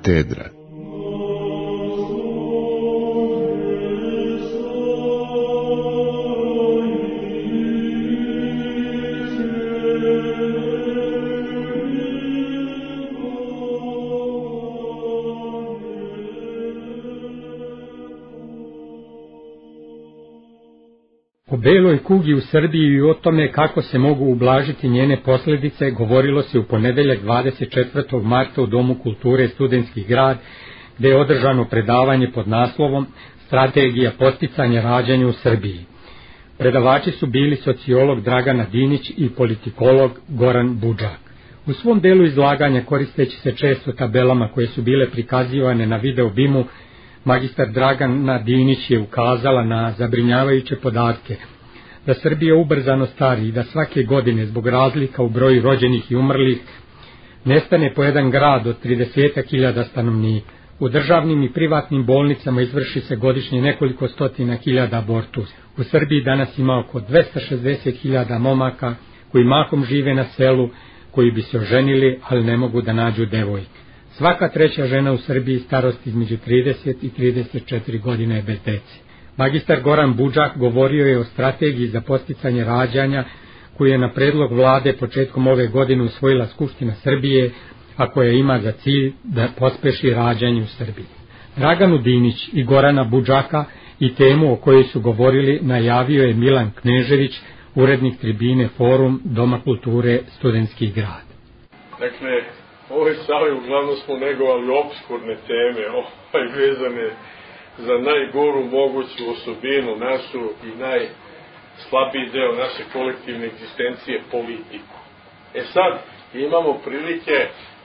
katedra. O beloj kugi u Srbiji i o tome kako se mogu ublažiti njene posljedice govorilo se u ponedeljak 24. marta u Domu kulture Studentski grad, gde je održano predavanje pod naslovom Strategija podsticanja rađanja u Srbiji. Predavači su bili sociolog Dragana Dinić i politikolog Goran Budžak. U svom delu izlaganja, koristeći se često tabelama koje su bile prikazivane na video BIM-u, magistar Dragana Dinić je ukazala na zabrinjavajuće podatke da Srbija ubrzano stari i da svake godine zbog razlika u broju rođenih i umrlih nestane po jedan grad od 30.000 stanovnika. U državnim i privatnim bolnicama izvrši se godišnje nekoliko stotina hiljada abortusa. U Srbiji danas ima oko 260.000 momaka koji mahom žive na selu, koji bi se oženili, ali ne mogu da nađu devojke. Svaka treća žena u Srbiji starosti između 30 i 34 godine je bez dece. Magistar Goran Budžak govorio je o strategiji za podsticanje rađanja koju je na predlog vlade početkom ove godine usvojila Skupština Srbije, a koja ima za cilj da pospeši rađanje u Srbiji. Draganu Dinić i Gorana Budžaka i temu o kojoj su govorili najavio je Milan Knežević, urednik tribine Forum Doma kulture Studentski grad. Dakle, ove sali uglavnom smo negovali opskurne teme, vezane za najgoru moguću osobinu našu i najslabiji deo naše kolektivne egzistencije, politiku. Sad imamo prilike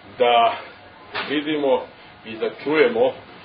da vidimo i da čujemo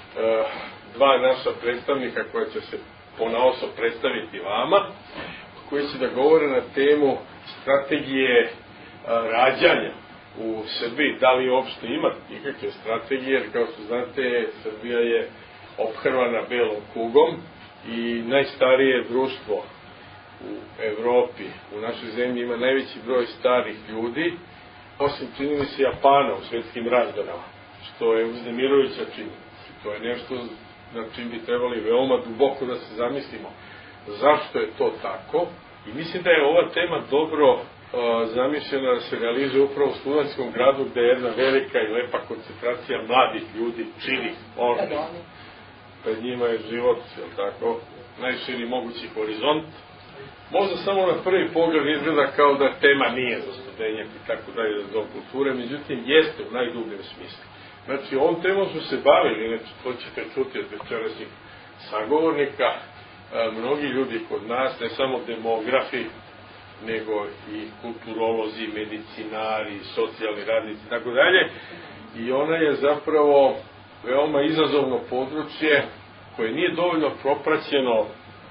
dva naša predstavnika koja će se ponaosob predstaviti vama, koji će da govore na temu strategije rađanja u Srbiji. Da li uopšte ima ikakve strategije, jer kao što znate, Srbija je ophrvana belom kugom i najstarije društvo u Evropi, u našoj zemlji ima najveći broj starih ljudi, osim čini mi se Japana u svetskim razmerama, što je uznemirujuća činjenica. To je nešto na čim bi trebali veoma duboko da se zamislimo zašto je to tako, i mislim da je ova tema dobro zamišljena da se realizuje upravo u Studentskom gradu, gde je jedna velika i lepa koncentracija mladih ljudi, čivih, ornih. Pred njima je život, tako, najširi mogući horizont. Možda samo na prvi pogled izgleda kao da tema nije za studenjak i tako dalje za dom kulture, međutim jeste u najdubljem smislu. Znači, ovom temom su se bavili, znači, to ćete čuti od večerašnjih sagovornika, mnogi ljudi kod nas, ne samo demografi, nego i kulturolozi, medicinari, socijalni radnici i tako dalje. I ona je zapravo veoma izazovno područje koje nije dovoljno propraćeno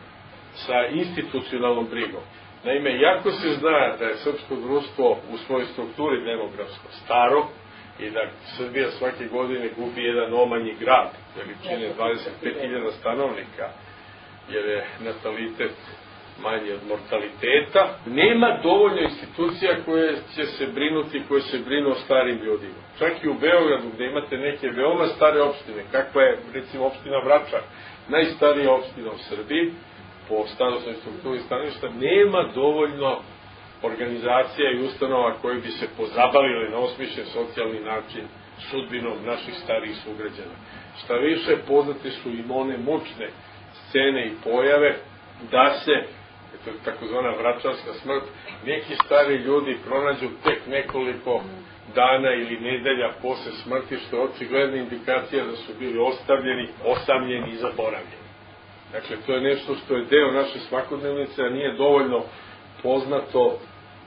sa institucionalnom brigom. Naime, jako se zna da je srpsko društvo u svojoj strukturi demografsko staro i da Srbija svake godine gubi jedan omanji grad, veličine 25.000 stanovnika, jer je natalitet manji od mortaliteta. Nema dovoljno institucija koje će se brinuti, koje se brinu o starim ljudima. Čak i u Beogradu, gde imate neke veoma stare opštine, kakva je, recimo, opština Vračar, najstarija opština u Srbiji, po starosnoj strukturi stanovništva, nema dovoljno organizacija i ustanova koje bi se pozabavile na osmišljen socijalni način sudbinom naših starijih sugrađana. Šta više, poznate su im one mučne scene i pojave da se, takozvana vračarska smrt, neki stari ljudi pronađu tek nekoliko dana ili nedelja posle smrti, što je očigledna indikacija da su bili ostavljeni, osamljeni i zaboravljeni. Dakle, to je nešto što je deo naše svakodnevnice, a nije dovoljno poznato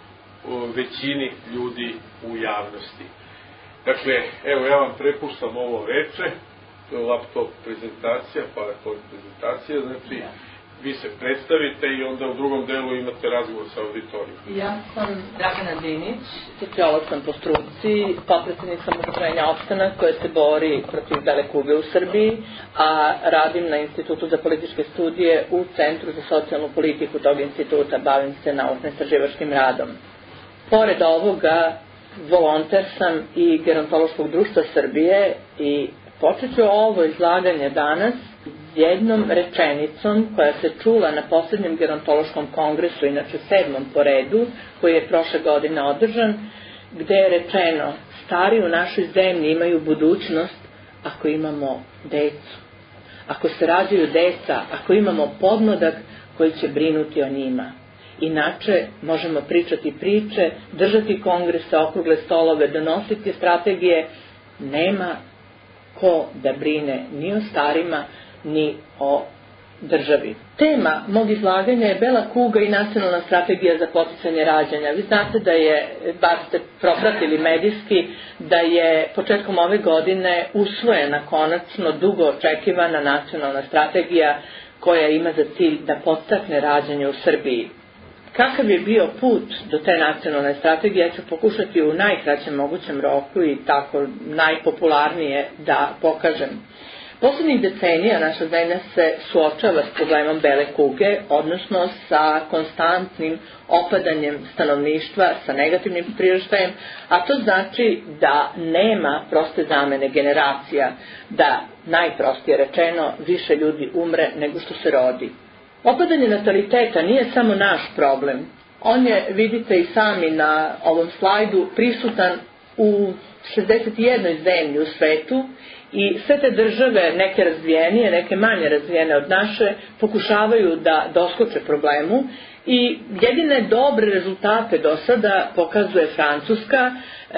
većini ljudi u javnosti. Dakle, evo, ja vam prepuštam ovo veče, to je laptop prezentacija, PowerPoint prezentacija, znači, vi se predstavite i onda u drugom delu imate razgovor sa auditorijom. Ja sam Dragana Dinić, sociolog sam po struci, potpredsednik sam udruženja Opstanak koje se bori protiv bele kuge u Srbiji, a radim na Institutu za političke studije u Centru za socijalnu politiku tog instituta, bavim se naučno-istraživačkim radom. Pored ovoga, volonter sam i Gerontološkog društva Srbije i Počet ću ovo izlaganje danas jednom rečenicom koja se čula na poslednjem gerontološkom kongresu, inače 7. po redu, koji je prošle godine održan, gde je rečeno: stari u našoj zemlji imaju budućnost ako imamo decu. Ako se rađaju deca, ako imamo podmladak koji će brinuti o njima. Inače, možemo pričati priče, držati kongrese, okrugle stolove, donositi strategije. Nema ko da brine ni o starima, ni o državi. Tema mog izlaganja je bela kuga i nacionalna strategija za poticanje rađanja. Vi znate da je, bar ste propratili medijski, da je početkom ove godine usvojena konačno dugo očekivana nacionalna strategija koja ima za cilj da podstakne rađanje u Srbiji. Kakav je bio put do te nacionalne strategije, ja ću pokušati u najkraćem mogućem roku i tako najpopularnije da pokažem. Poslednjih decenija naša zemlja se suočava s problemom bele kuge, odnosno sa konstantnim opadanjem stanovništva, sa negativnim priraštajem, a to znači da nema proste zamene generacija, da, najprostije rečeno, više ljudi umre nego što se rodi. Opadanje nataliteta nije samo naš problem. On je, vidite i sami na ovom slajdu, prisutan u 61 zemlji u svetu i sve te države, neke razvijenije, neke manje razvijene od naše, pokušavaju da doskoče problemu i jedine dobre rezultate do sada pokazuje Francuska.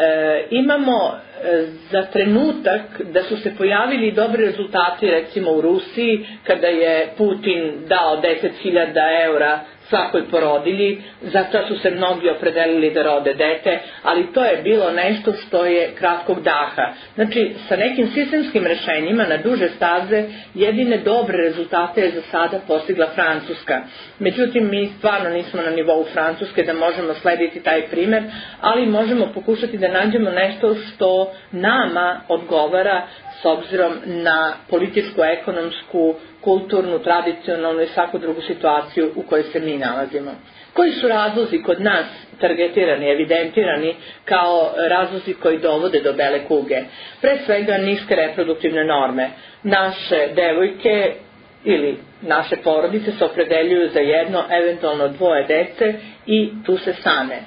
Imamo za trenutak da su se pojavili dobri rezultati recimo u Rusiji kada je Putin dao 10.000 eura svakoj porodilji, zato su se mnogi opredelili da rode dete, ali to je bilo nešto što je kratkog daha. Znači, sa nekim sistemskim rešenjima na duže staze jedine dobre rezultate je za sada postigla Francuska. Međutim, mi stvarno nismo na nivou Francuske da možemo slediti taj primer, ali možemo pokušati da nađemo nešto što nama odgovara s obzirom na političku, ekonomsku, kulturnu, tradicionalnu i svaku drugu situaciju u kojoj se mi nalazimo. Koji su razlozi kod nas targetirani, evidentirani kao razlozi koji dovode do bele kuge? Pre svega niske reproduktivne norme. Naše devojke ili naše porodice se opredeljuju za jedno, eventualno dvoje dece i tu se stane.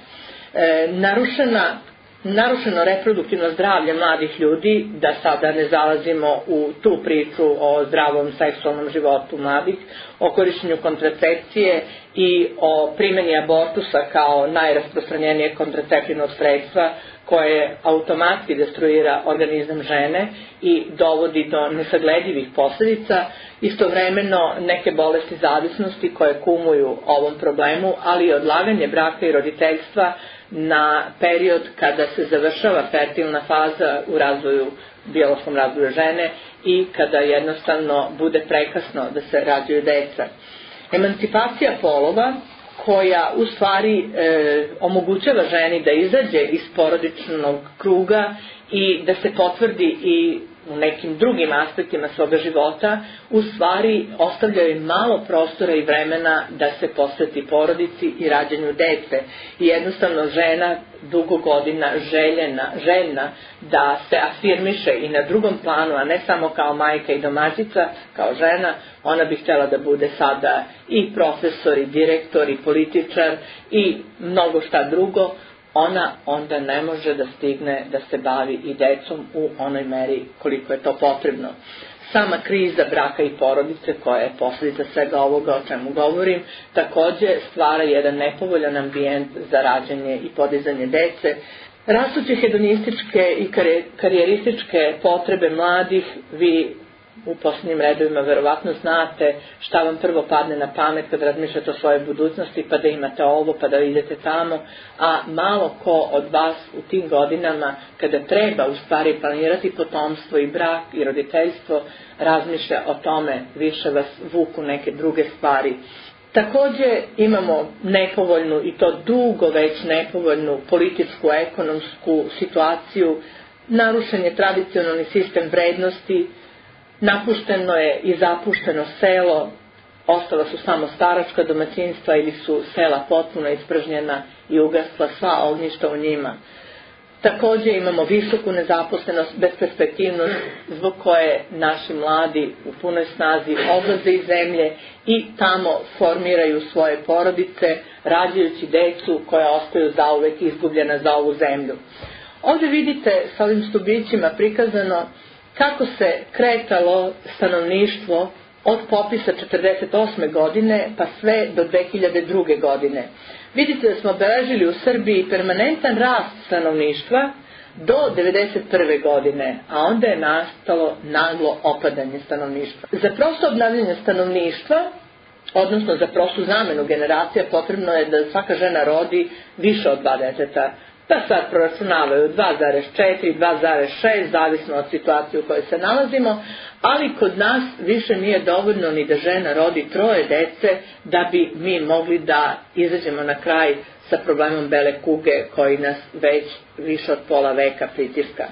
Narušeno reproduktivno zdravlje mladih ljudi, da sada ne zalazimo u tu priču o zdravom seksualnom životu mladih, o korišćenju kontracepcije i o primjeni abortusa kao najrasprostranjenije kontraceptivnog sredstva koje automatski destruira organizam žene i dovodi do nesagledivih posljedica, istovremeno neke bolesti zavisnosti koje kumuju ovom problemu, ali i odlaganje braka i roditeljstva na period kada se završava fertilna faza u biološkom razvoju žene i kada jednostavno bude prekasno da se rađaju deca. Emancipacija polova koja u stvari omogućava ženi da izađe iz porodičnog kruga i da se potvrdi i u nekim drugim aspektima svoga života, u stvari ostavljaju malo prostora i vremena da se posveti porodici i rađanju dece. I jednostavno žena dugo godina željna da se afirmiše i na drugom planu, a ne samo kao majka i domaćica, kao žena, ona bi htjela da bude sada i profesor, i direktor, i političar, i mnogo šta drugo. Ona onda ne može da stigne da se bavi i decom u onoj meri koliko je to potrebno. Sama kriza braka i porodice, koja je posljedica svega ovoga o čemu govorim, takođe stvara jedan nepovoljan ambijent za rađanje i podizanje dece. Rastuće hedonističke i karijerističke potrebe mladih, vi u posljednjim redovima verovatno znate šta vam prvo padne na pamet kad razmišljate o svojoj budućnosti, pa da imate ovo, pa da idete tamo, a malo ko od vas u tim godinama, kada treba u stvari planirati potomstvo i brak i roditeljstvo, razmišlja o tome, više vas vuku neke druge stvari. Takođe imamo nepovoljnu, i to dugo već nepovoljnu, političku, ekonomsku situaciju, narušen je tradicionalni sistem vrednosti, napušteno je i zapušteno selo, ostala su samo staračka domaćinstva ili su sela potpuno ispražnjena i ugasla sva ognjišta u njima. Takođe imamo visoku nezaposlenost, besperspektivnost zbog koje naši mladi u punoj snazi odlaze iz zemlje i tamo formiraju svoje porodice, rađajući decu koja ostaju zauvek izgubljena za ovu zemlju. Ovde vidite sa ovim stubićima prikazano kako se kretalo stanovništvo od popisa 1948. godine pa sve do 2002. godine. Vidite da smo obeležili u Srbiji permanentan rast stanovništva do 1991. godine, a onda je nastalo naglo opadanje stanovništva. Za prosto obnavljanje stanovništva, odnosno za prostu zamenu generacija, potrebno je da svaka žena rodi više od 2 deteta. Pa sad proračunavaju 2,4, 2,6, zavisno od situacije u kojoj se nalazimo, ali kod nas više nije dovoljno ni da žena rodi 3 dece da bi mi mogli da izađemo na kraj sa problemom bele kuge koji nas već više od pola veka pritiska.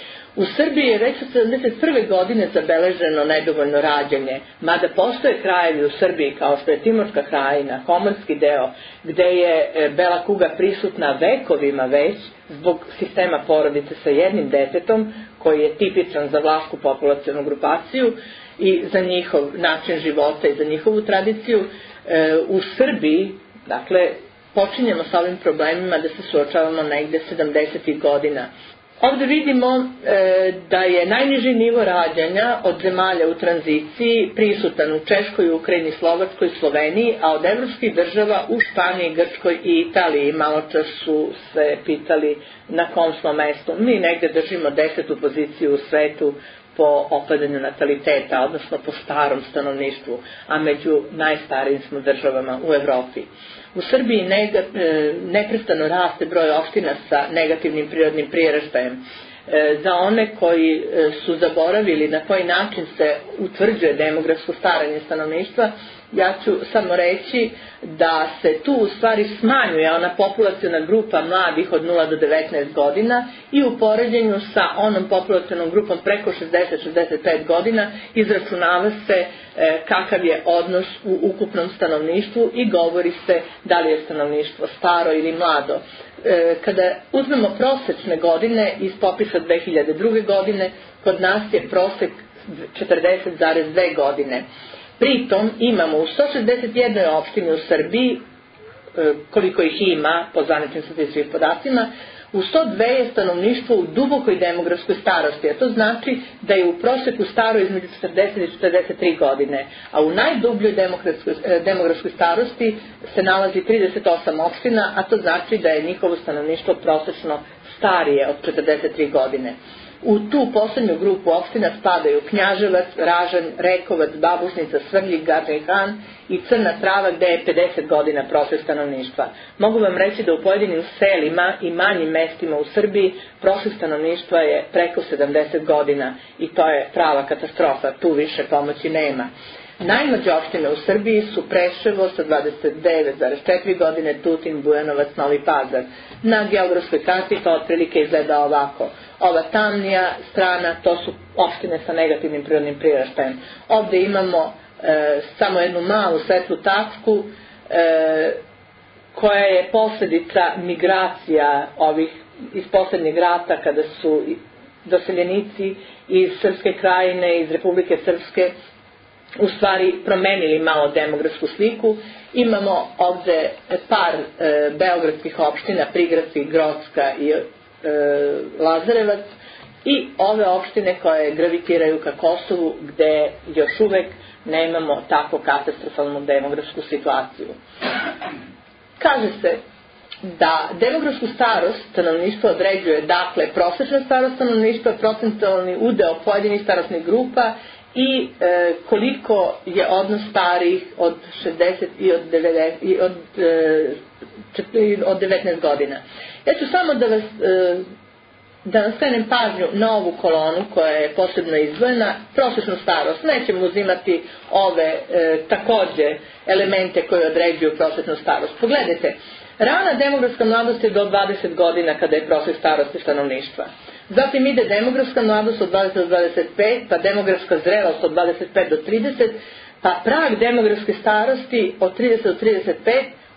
U Srbiji je već od 1971. godine zabeleženo nedovoljno rađanje, mada postoje krajevi u Srbiji kao što je Timorska krajina, Homorski deo, gde je bela kuga prisutna vekovima već zbog sistema porodice sa jednim detetom, koji je tipičan za vlašku populacionu grupaciju i za njihov način života i za njihovu tradiciju. U Srbiji, dakle, počinjemo sa ovim problemima da se suočavamo negde 70. godina. Ovde vidimo da je najniži nivo rađanja od zemalja u tranziciji prisutan u Češkoj, Ukrajini, Slovačkoj, Sloveniji, a od evropskih država u Španiji, Grčkoj i Italiji. Malo čas su se pitali na kom smo mestu. Mi negde držimo 10. poziciju u svetu po opadanju nataliteta, odnosno po starom stanovništvu, a među najstarijim smo državama u Evropi. U Srbiji neprestano raste broj opština sa negativnim prirodnim priraštajem. Za one koji su zaboravili na koji način se utvrđuje demografsko staranje stanovništva, ja ću samo reći da se tu u stvari smanjuje ona populaciona grupa mladih od 0 do 19 godina i u poređenju sa onom populacionom grupom preko 60-65 godina izračunava se kakav je odnos u ukupnom stanovništvu i govori se da li je stanovništvo staro ili mlado. Kada uzmemo prosečne godine iz popisa 2002. godine, kod nas je prosek 40,2 godine. Pritom imamo u 161 opštini u Srbiji, koliko ih ima po zvaničnim statističkim podacima, u 102 je stanovništvo u dubokoj demografskoj starosti, a to znači da je u proseku staro između 40 i 43 godine, a u najdubljoj demografskoj starosti se nalazi 38 opština, a to znači da je njihovo stanovništvo prosečno starije od 43 godine. U tu poslednju grupu opština spadaju Knjaževac, Ražanj, Rekovac, Babušnica, Svrljig, Gadžin Han i Crna Trava, gde je 50 godina prosek stanovništva. Mogu vam reći da u pojedinim selima i manjim mestima u Srbiji prosek stanovništva je preko 70 godina i to je prava katastrofa, tu više pomoći nema. Najmlađe opštine u Srbiji su Preševo sa 29,4 godine, Tutin, Bujanovac, Novi Pazar. Na geografskoj karti to otprilike izgleda ovako. Ova tamnija strana, to su opštine sa negativnim prirodnim priraštajem. Ovde imamo samo jednu malu svetlu tačku koja je posledica migracija ovih iz poslednjeg rata kada su doseljenici iz Srpske krajine, iz Republike Srpske u stvari promenili malo demografsku sliku. Imamo ovde par beogradskih opština, Prigradska, Grocka i Lazarevac i ove opštine koje gravitiraju ka Kosovu gde još uvek nemamo tako katastrofalnu demografsku situaciju. Kaže se da demografsku starost stanovništva određuje dakle prosečna starost stanovništva, procentualni udeo pojedinih starosnih grupa i koliko je odnos starih od 60 i od 19 godina. Ja ću samo da vam skrenem pažnju na ovu kolonu koja je posebno izdvojena, prosečnu starost. Nećemo uzimati ove takođe elemente koje određuju prosečnu starost. Pogledajte, rana demografska mladost je do 20 godina kada je prosek starosti stanovništva. Zatim ide demografska mladost od 20 do 25, pa demografska zrelost od 25 do 30, pa prag demografske starosti od 30 do 35,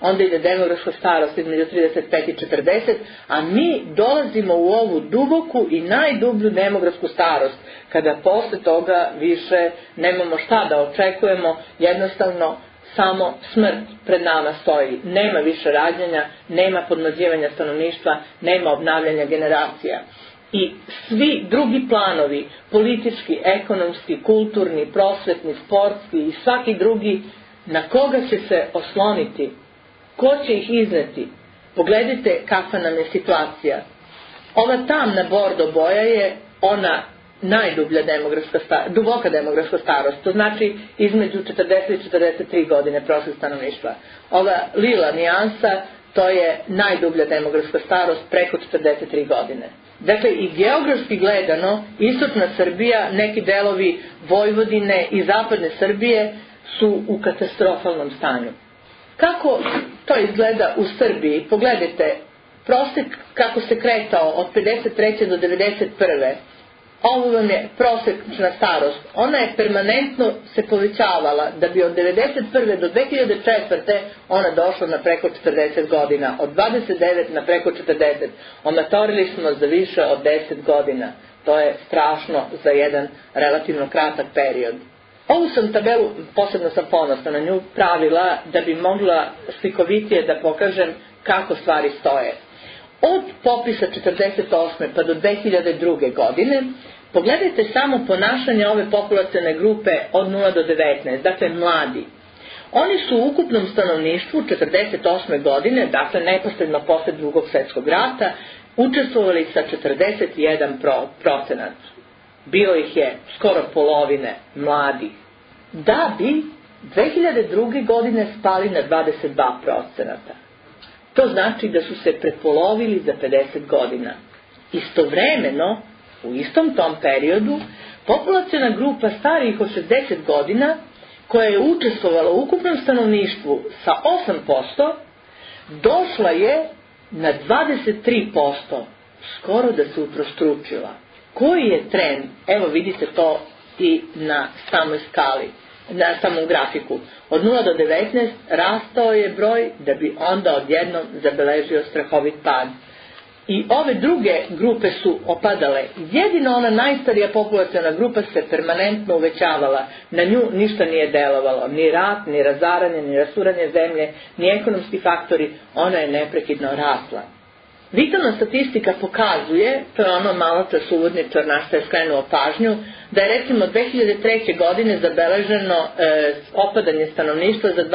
onda ide demografska starost između 35 i 40, a mi dolazimo u ovu duboku i najdublju demografsku starost, kada posle toga više nemamo šta da očekujemo, jednostavno samo smrt pred nama stoji. Nema više rađanja, nema podmlađivanja stanovništva, nema obnavljanja generacija. I svi drugi planovi, politički, ekonomski, kulturni, prosvetni, sportski i svaki drugi, na koga će se osloniti, ko će ih izneti? Pogledajte kakva nam je situacija. Ova tamna bordo boja je ona najdublja duboka demografska starost, to znači između 40 i 43 godine prosjek stanovništva. Ova lila nijansa, to je najdublja demografska starost preko 43 godine. Dakle, i geografski gledano, istočna Srbija, neki delovi Vojvodine i zapadne Srbije su u katastrofalnom stanju. Kako to izgleda u Srbiji? Pogledajte, prosek kako se kretao od 53. do 91. Ovo vam je prosječna starost. Ona je permanentno se povećavala, da bi od 91. do 2004. ona došla na preko 40 godina. Od 29 na preko 40. Omatorili smo za više od 10 godina. To je strašno za jedan relativno kratak period. Ovu sam tabelu, posebno sam ponosna na nju, pravila da bi mogla slikovitije da pokažem kako stvari stoje. Od popisa 48. pa do 2002. godine, pogledajte samo ponašanje ove populacione grupe od 0 do 19, dakle mladi. Oni su u ukupnom stanovništvu 48. godine, dakle neposredno posle Drugog svjetskog rata, učestvovali sa 41%. Bilo ih je skoro polovine mladih. Da bi 2002. godine spali na 22%. To znači da su se prepolovili za 50 godina. Istovremeno, u istom tom periodu, populaciona grupa starijih od 60 godina, koja je učestvovala u ukupnom stanovništvu sa 8%, došla je na 23%, skoro da se utrostručila. Koji je trend? Evo vidite to i na samoj skali, na samom grafiku. Od 0 do 19 rastao je broj da bi onda odjednom zabeležio strahovit pad. I ove druge grupe su opadale. Jedino ona najstarija populaciona grupa se permanentno uvećavala. Na nju ništa nije delovalo. Ni rat, ni razaranje, ni rasuranje zemlje, ni ekonomski faktori. Ona je neprekidno rasla. Vitalna statistika pokazuje, to je ono malo čas uvodničar naš je skrenuo pažnju, da je recimo 2003. godine zabeleženo opadanje stanovništva za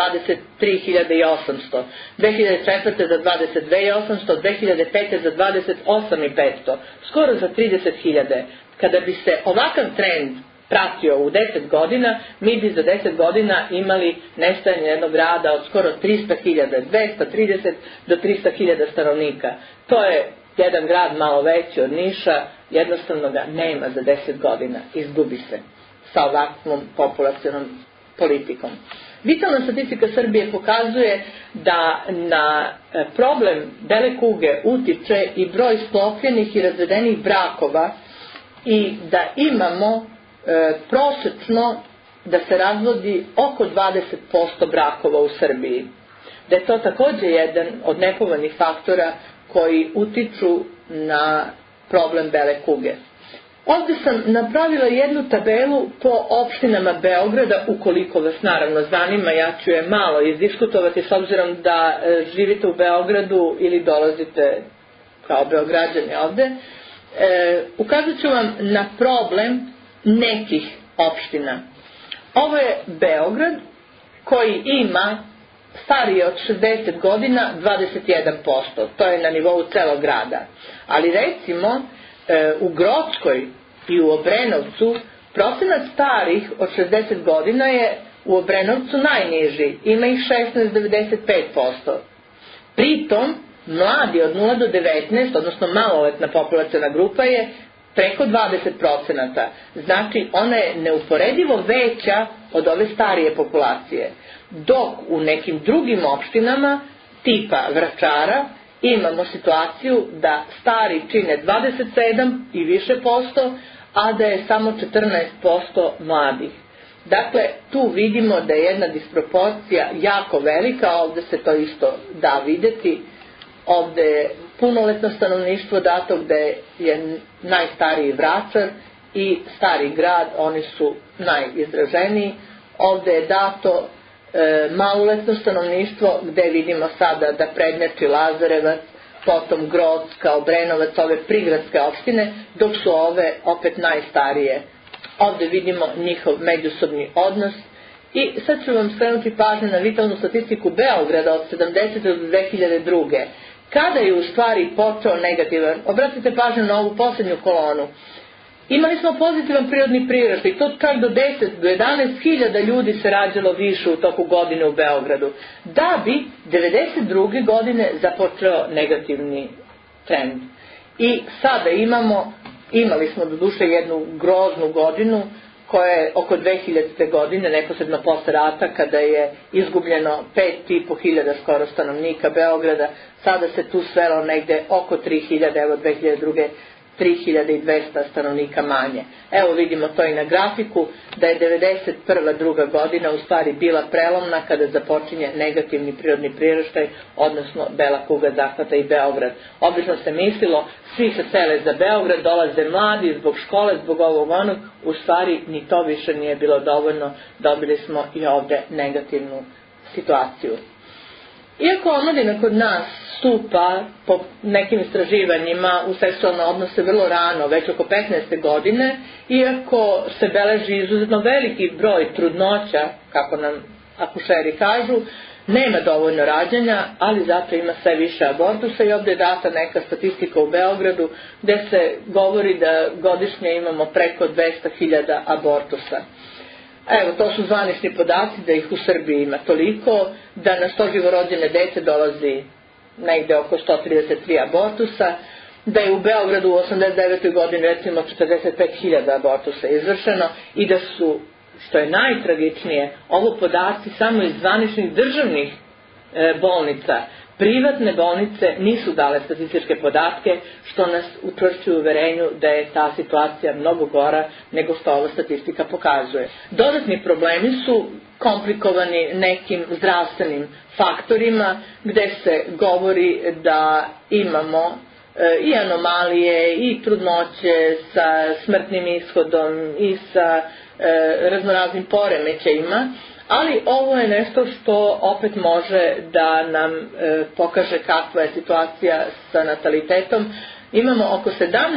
23.800, 2004. za 22.800, 2005. za 28.500, skoro za 30.000. Kada bi se ovakav trend pratio u 10 godina, mi bi za 10 godina imali nestajanje jednog grada od skoro 300.000, 230 do 300.000 stanovnika. To je jedan grad malo veći od Niša, jednostavno ga nema za 10 godina, izgubi se sa ovakvom populacionom politikom. Vitalna statistika Srbije pokazuje da na problem bele kuge utiče i broj sklopljenih i razvedenih brakova i da imamo prosečno da se razvodi oko 20% brakova u Srbiji. Da je to također jedan od nepovoljnih faktora koji utiču na problem bele kuge. Ovdje sam napravila jednu tabelu po opštinama Beograda, ukoliko vas naravno zanima, ja ću je malo izdiskutovati s obzirom da živite u Beogradu ili dolazite kao Beograđani ovdje. Ukazat ću vam na problem nekih opština. Ovo je Beograd koji ima starije od 60 godina 21%, to je na nivou celog grada. Ali recimo u Grockoj i u Obrenovcu procenat starih od 60 godina je u Obrenovcu najniži, ima ih 16,95%. Pritom mladi od 0 do 19, odnosno maloletna populaciona grupa je preko 20%. Znači ona je neuporedivo veća od ove starije populacije. Dok u nekim drugim opštinama tipa Vračara imamo situaciju da stari čine 27 i više posto, a da je samo 14% mladih. Dakle, tu vidimo da je jedna disproporcija jako velika, ovde se to isto da videti. Ovde je punoletno stanovništvo dato gde je najstariji Vračar i Stari grad, oni su najizraženiji. Ovde je dato maloletno stanovništvo gde vidimo sada da prednjači Lazarevac, potom Grocka, Obrenovac, ove prigradske opštine, dok su ove opet najstarije. Ovde vidimo njihov međusobni odnos i sad ću vam skrenuti pažnju na vitalnu statistiku Beograda od 70. do 2002. Kada je u stvari počeo negativan, obratite pažnju na ovu poslednju kolonu, imali smo pozitivan prirodni priraštaj, to čak do 10, do 11.000 ljudi se rađalo više u toku godine u Beogradu, da bi 92. godine započeo negativni trend. I sada imali smo doduše jednu groznu godinu koja je oko 2000. godine, neposredno posle rata, kada je izgubljeno 5.500 skoro stanovnika Beograda, sada se tu svelo negde oko 3.000, evo 2002. 3.200 stanovnika manje. Evo vidimo to i na grafiku, da je 1991. godina u stvari bila prelomna kada započinje negativni prirodni priraštaj, odnosno bela kuga zahvata i Beograd. Obično se mislilo, svi se sele za Beograd, dolaze mladi zbog škole, zbog ovog onog, u stvari ni to više nije bilo dovoljno, dobili smo i ovde negativnu situaciju. Iako omladina kod nas stupa po nekim istraživanjima u seksualne odnose vrlo rano, već oko 15. godine, iako se beleži izuzetno veliki broj trudnoća, kako nam akušeri kažu, nema dovoljno rađanja, ali zato ima sve više abortusa i ovde je data neka statistika u Beogradu gde se govori da godišnje imamo preko 200.000 abortusa. Evo, to su zvanični podaci da ih u Srbiji ima toliko, da na 100 živorođene dece dolazi negde oko 133 abortusa, da je u Beogradu u 89. godini recimo 45.000 abortusa izvršeno i da su, što je najtragičnije, ovo podaci samo iz zvaničnih državnih bolnica. Privatne bolnice nisu dale statističke podatke, što nas učvršćuje u uverenju da je ta situacija mnogo gora nego što ova statistika pokazuje. Dodatni problemi su komplikovani nekim zdravstvenim faktorima, gde se govori da imamo i anomalije i trudnoće sa smrtnim ishodom i sa raznoraznim poremećajima, ali ovo je nešto što opet može da nam pokaže kakva je situacija sa natalitetom. Imamo oko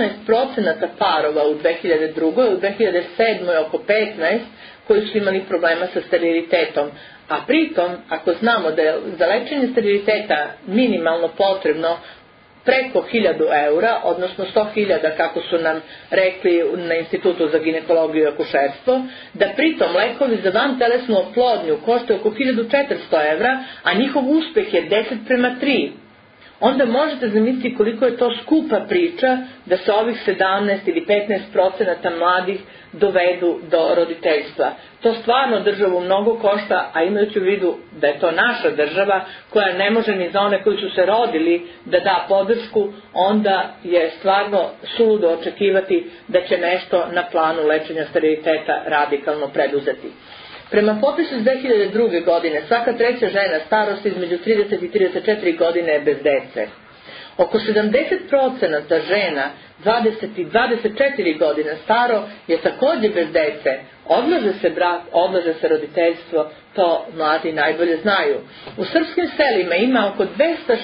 17% parova u 2002. u 2007. oko 15% koji su imali problema sa sterilitetom. A pritom, ako znamo da je za lečenje steriliteta minimalno potrebno preko 1.000 eura, odnosno 100.000 kako su nam rekli na Institutu za ginekologiju i akušerstvo, da pritom lekovi za vantelesnu oplodnju koštaju oko 1.400 evra, a njihov uspeh je 10:3. Onda možete zamisliti koliko je to skupa priča da se ovih 17 ili 15% mladih dovedu do roditeljstva. To stvarno državu mnogo košta, a imajući u vidu da je to naša država koja ne može ni za one koji su se rodili da da podršku, onda je stvarno suludo očekivati da će nešto na planu lečenja steriliteta radikalno preduzeti. Prema popisu iz 2002. godine, svaka treća žena starosti između 30 i 34 godine je bez dece. Oko 70% žena 20 i 24 godine staro je takođe bez dece. Odlaže se brak, odlaže se roditeljstvo, to mladi najbolje znaju. U srpskim selima ima oko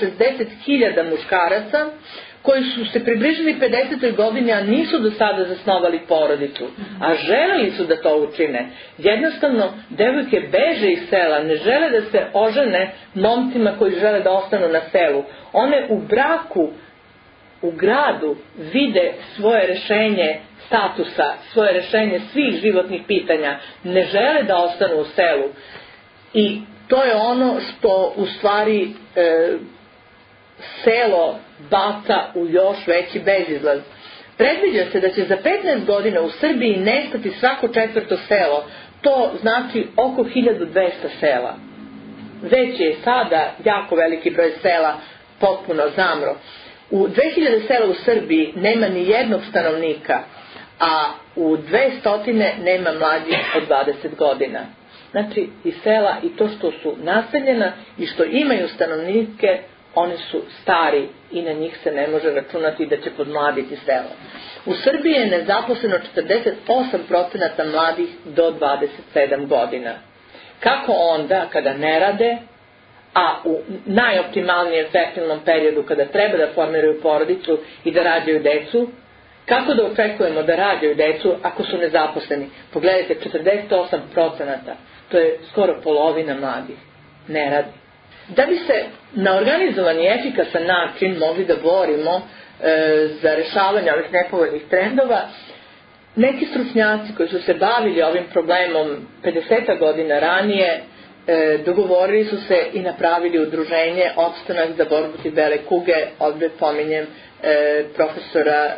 260.000 muškaraca koji su se približili 50. godini, a nisu do sada zasnovali porodicu, a želeli su da to učine. Jednostavno, devojke beže iz sela, ne žele da se ožene momcima koji žele da ostanu na selu. One u braku, u gradu, vide svoje rešenje statusa, svoje rešenje svih životnih pitanja, ne žele da ostanu u selu. I to je ono što u stvari selo baca u još veći bezizlaz. Predviđa se da će za 15 godina u Srbiji nestati svako 4. selo, to znači oko 1200 sela. Već je sada jako veliki broj sela potpuno zamro. U 2000 sela u Srbiji nema ni jednog stanovnika, a u 200 nema mlađih od 20 godina. Znači, i sela i to što su naseljena i što imaju stanovnike, oni su stari i na njih se ne može računati da će podmladiti selo. U Srbiji je nezaposleno 48% mladih do 27 godina. Kako onda, kada ne rade, a u najoptimalnijem fertilnom periodu kada treba da formiraju porodicu i da rađaju decu, kako da očekujemo da rađaju decu ako su nezaposleni? Pogledajte, 48%, to je skoro polovina mladih, ne radi. Da bi se na organizovan i efikasan način mogli da borimo za rešavanje ovih nepovoljnih trendova, neki stručnjaci koji su se bavili ovim problemom 50 godina ranije, dogovorili su se i napravili udruženje Opstanak za borbu protiv bele kuge. Ovdje pominjem profesora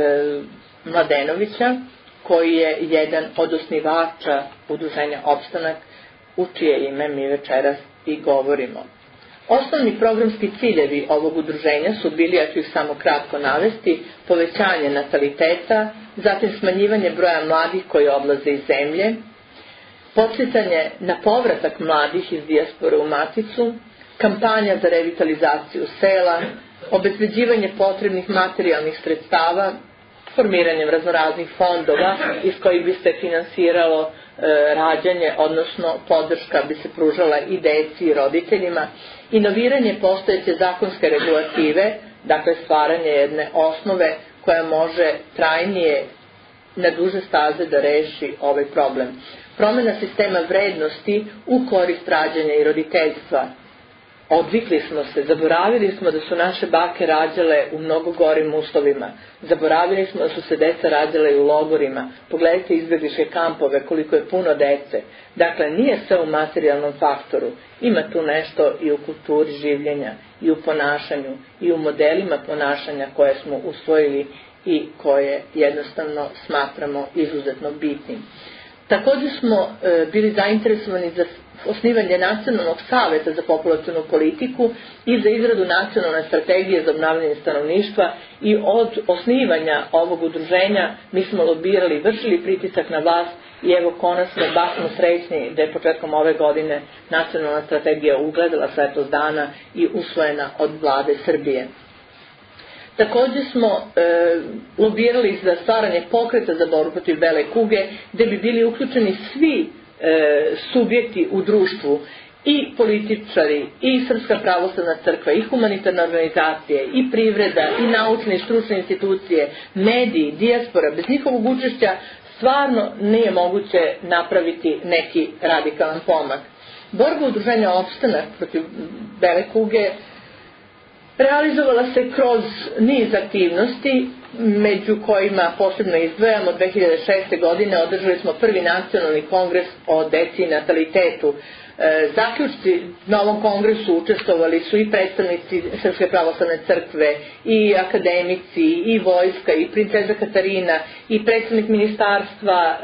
Mladenovića, koji je jedan od osnivača udruženja Opstanak, u čije ime mi večeras i govorimo. Osnovni programski ciljevi ovog udruženja su bili, ja ću ih samo kratko navesti, povećanje nataliteta, zatim smanjivanje broja mladih koji odlaze iz zemlje, podsticanje na povratak mladih iz dijaspore u maticu, kampanja za revitalizaciju sela, obezbeđivanje potrebnih materijalnih sredstava, formiranjem raznoraznih fondova iz kojih bi se finansiralo rađanje, odnosno podrška bi se pružala i deci i roditeljima, inoviranje postojeće zakonske regulative, dakle stvaranje jedne osnove koja može trajnije na duže staze da reši ovaj problem. Promjena sistema vrednosti u korist rađanja i roditeljstva. Odvikli smo se, zaboravili smo da su naše bake rađale u mnogo gorim uslovima. Zaboravili smo da su se deca rađale i u logorima. Pogledajte izbjegličke kampove, koliko je puno dece. Dakle, nije sve u materijalnom faktoru. Ima tu nešto i u kulturi življenja, i u ponašanju, i u modelima ponašanja koje smo usvojili i koje jednostavno smatramo izuzetno bitnim. Također smo bili zainteresovani za osnivanje Nacionalnog saveta za populacionu politiku i za izradu nacionalne strategije za obnavljanje stanovništva, i od osnivanja ovog udruženja mi smo lobirali, vršili pritisak na vlast i evo konačno baš smo srećni da je početkom ove godine nacionalna strategija ugledala svetlost dana i usvojena od vlade Srbije. Također smo lobirali za stvaranje pokreta za borbu protiv bele kuge, gdje bi bili uključeni svi subjekti u društvu, i političari, i Srpska pravoslavna crkva, i humanitarne organizacije, i privreda, i naučne i stručne institucije, mediji, dijaspora. Bez njihovog učešća stvarno nije moguće napraviti neki radikalan pomak. Borba udruženja Opstanak protiv bele kuge realizovala se kroz niz aktivnosti, među kojima posebno izdvajamo. 2006. godine održali smo prvi nacionalni kongres o deci i natalitetu. Zaključci na ovom kongresu učestvovali su i predstavnici Srpske pravoslavne crkve, i akademici, i vojska, i princeza Katarina, i predstavnik ministarstva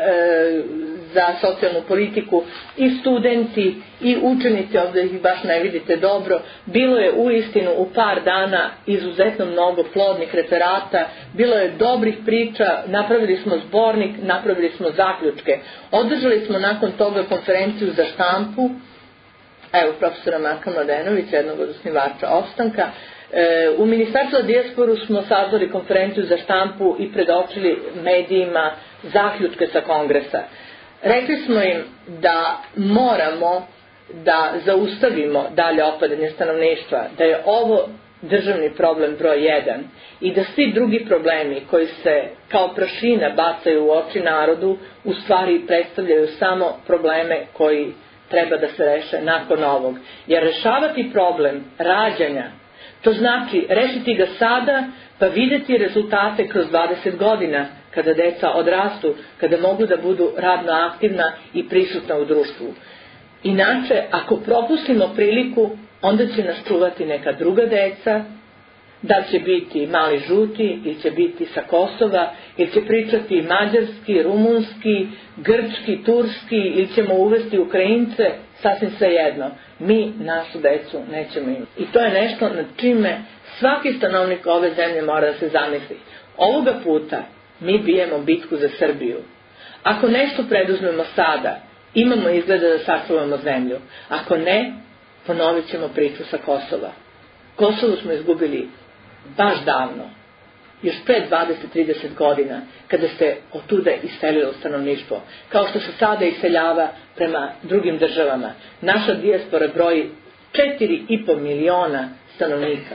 za socijalnu politiku, i studenti, i učenici, ovdje ih baš ne vidite dobro. Bilo je uistinu u par dana izuzetno mnogo plodnih referata, bilo je dobrih priča, napravili smo zbornik, napravili smo zaključke. Održali smo nakon toga konferenciju za štampu, evo profesora Marka Mladenovića, jednog od osnivača Opstanka. U Ministarstvu za dijasporu smo sazvali konferenciju za štampu i predočili medijima zaključke sa kongresa. Rekli smo im da moramo da zaustavimo dalje opadanje stanovništva, da je ovo državni problem broj 1 i da svi drugi problemi koji se kao prašina bacaju u oči narodu u stvari predstavljaju samo probleme koji treba da se reše nakon ovog. Jer rešavati problem rađanja, to znači rešiti ga sada pa vidjeti rezultate kroz 20 godina kada deca odrastu, kada mogu da budu radno aktivna i prisutna u društvu. Inače, ako propustimo priliku, onda će nas čuvati neka druga deca, da će biti mali žuti, ili će biti sa Kosova, ili će pričati mađarski, rumunski, grčki, turski, ili ćemo uvesti Ukrajince, sasvim svejedno. Mi našu decu nećemo imati. I to je nešto nad čime svaki stanovnik ove zemlje mora da se zamisli. Ovoga puta mi bijemo bitku za Srbiju. Ako nešto preduzmemo sada, imamo izgleda da sačuvamo zemlju. Ako ne, ponovit ćemo priču sa Kosova. Kosovo smo izgubili baš davno, još pre 20-30 godina, kada se otuda iselilo stanovništvo, kao što se sada iseljava prema drugim državama. Naša dijaspora broji 4,5 miliona stanovnika.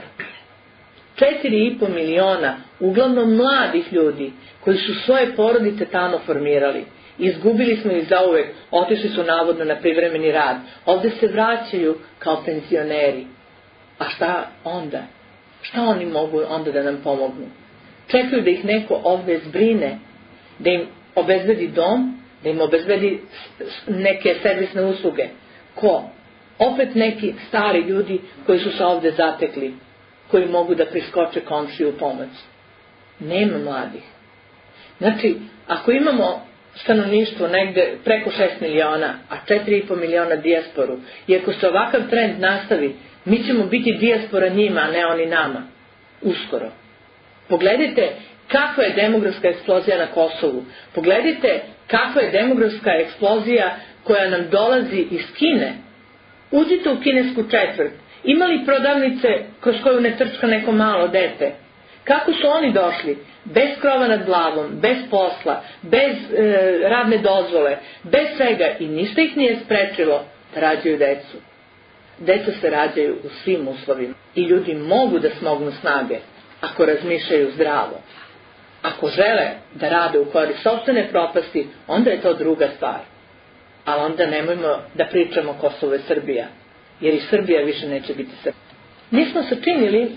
4,5 miliona, uglavnom mladih ljudi, koji su svoje porodice tamo formirali. Izgubili smo ih zauvek, otišli su navodno na privremeni rad. Ovde se vraćaju kao penzioneri. A šta onda? Šta oni mogu onda da nam pomognu? Čekaju da ih neko ovde zbrine, da im obezbedi dom, da im obezbedi neke servisne usluge. Ko? Opet neki stari ljudi koji su se ovde zatekli, koji mogu da priskoče komšiju u pomoć. Nema mladih. Znači, ako imamo stanovništvo negde preko 6 miliona, a 4,5 miliona dijasporu, i ako se ovakav trend nastavi, mi ćemo biti dijaspora njima, a ne oni nama. Uskoro. Pogledajte kakva je demografska eksplozija na Kosovu. Pogledajte kakva je demografska eksplozija koja nam dolazi iz Kine. Uđite u kinesku četvrt. Ima li prodavnice kroz koju ne trčka neko malo dete? Kako su oni došli? Bez krova nad glavom, bez posla, bez radne dozvole, bez svega, i ništa ih nije sprečilo da rađaju decu. Deca se rađaju u svim uslovima i ljudi mogu da smognu snage ako razmišljaju zdravo. Ako žele da rade u korist sopstvene propasti, onda je to druga stvar. Ali onda nemojmo da pričamo Kosovo je Srbija, jer i Srbija više neće biti Srbija. Mi smo sačinili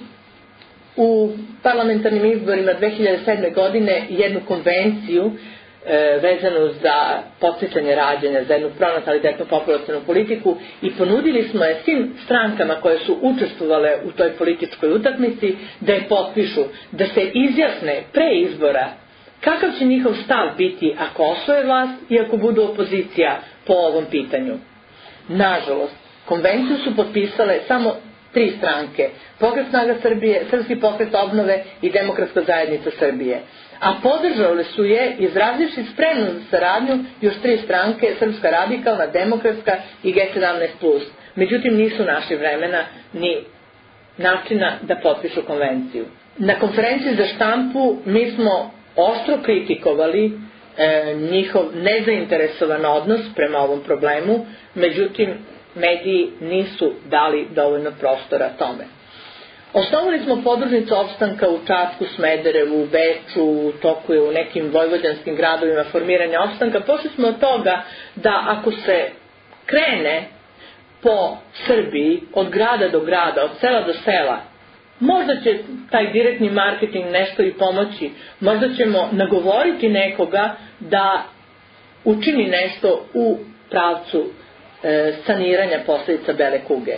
u parlamentarnim izborima 2007. godine jednu konvenciju vezanu za podsticanje rađanja, za jednu pronatalitetnu populacionu politiku, i ponudili smo je svim strankama koje su učestvovale u toj političkoj utakmici da je potpišu, da se izjasne pre izbora kakav će njihov stav biti ako osvoje vlast i ako budu opozicija po ovom pitanju. Nažalost, konvenciju su potpisale samo 3 stranke: Pokret snaga Srbije, Srpski pokret obnove i Demokratska zajednica Srbije. A podržale su je, izrazivši spremnost za saradnju, još 3 stranke: Srpska radikalna, Demokratska i G17+. Međutim, nisu našli vremena ni načina da potpišu konvenciju. Na konferenciji za štampu mi smo oštro kritikovali njihov nezainteresovan odnos prema ovom problemu, međutim, mediji nisu dali dovoljno prostora tome. Osnovali smo podružnicu opstanka u Čačku, Smederevu, u Beču, u toku je u nekim vojvođanskim gradovima formiranja opstanka. Pošli smo od toga da ako se krene po Srbiji od grada do grada, od sela do sela, možda će taj direktni marketing nešto i pomoći, možda ćemo nagovoriti nekoga da učini nešto u pravcu saniranja posledica bele kuge.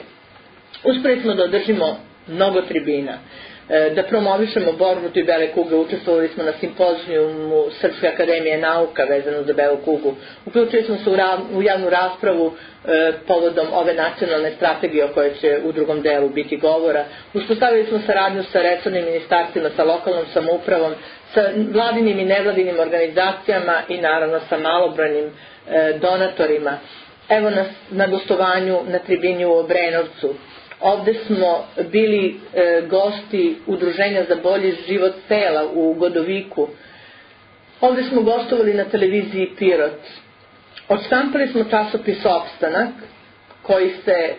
Uspeli smo da održimo mnogo tribina, da promovišemo borbu protiv bele kuge. Učestvovali smo na simpozijumu Srpske akademije nauka vezano za belu kugu. Uključili smo se u javnu raspravu povodom ove nacionalne strategije o kojoj će u drugom delu biti govora. Uspostavili smo saradnju sa resornim ministarstvima, sa lokalnom samoupravom, sa vladinim i nevladinim organizacijama i naravno sa malobrojnim donatorima. Evo nas na gostovanju na tribini u Obrenovcu. Ovde smo bili gosti Udruženja za bolji život sela u Godoviku. Ovde smo gostovali na televiziji Pirot. Odštampali smo časopis Opstanak, koji se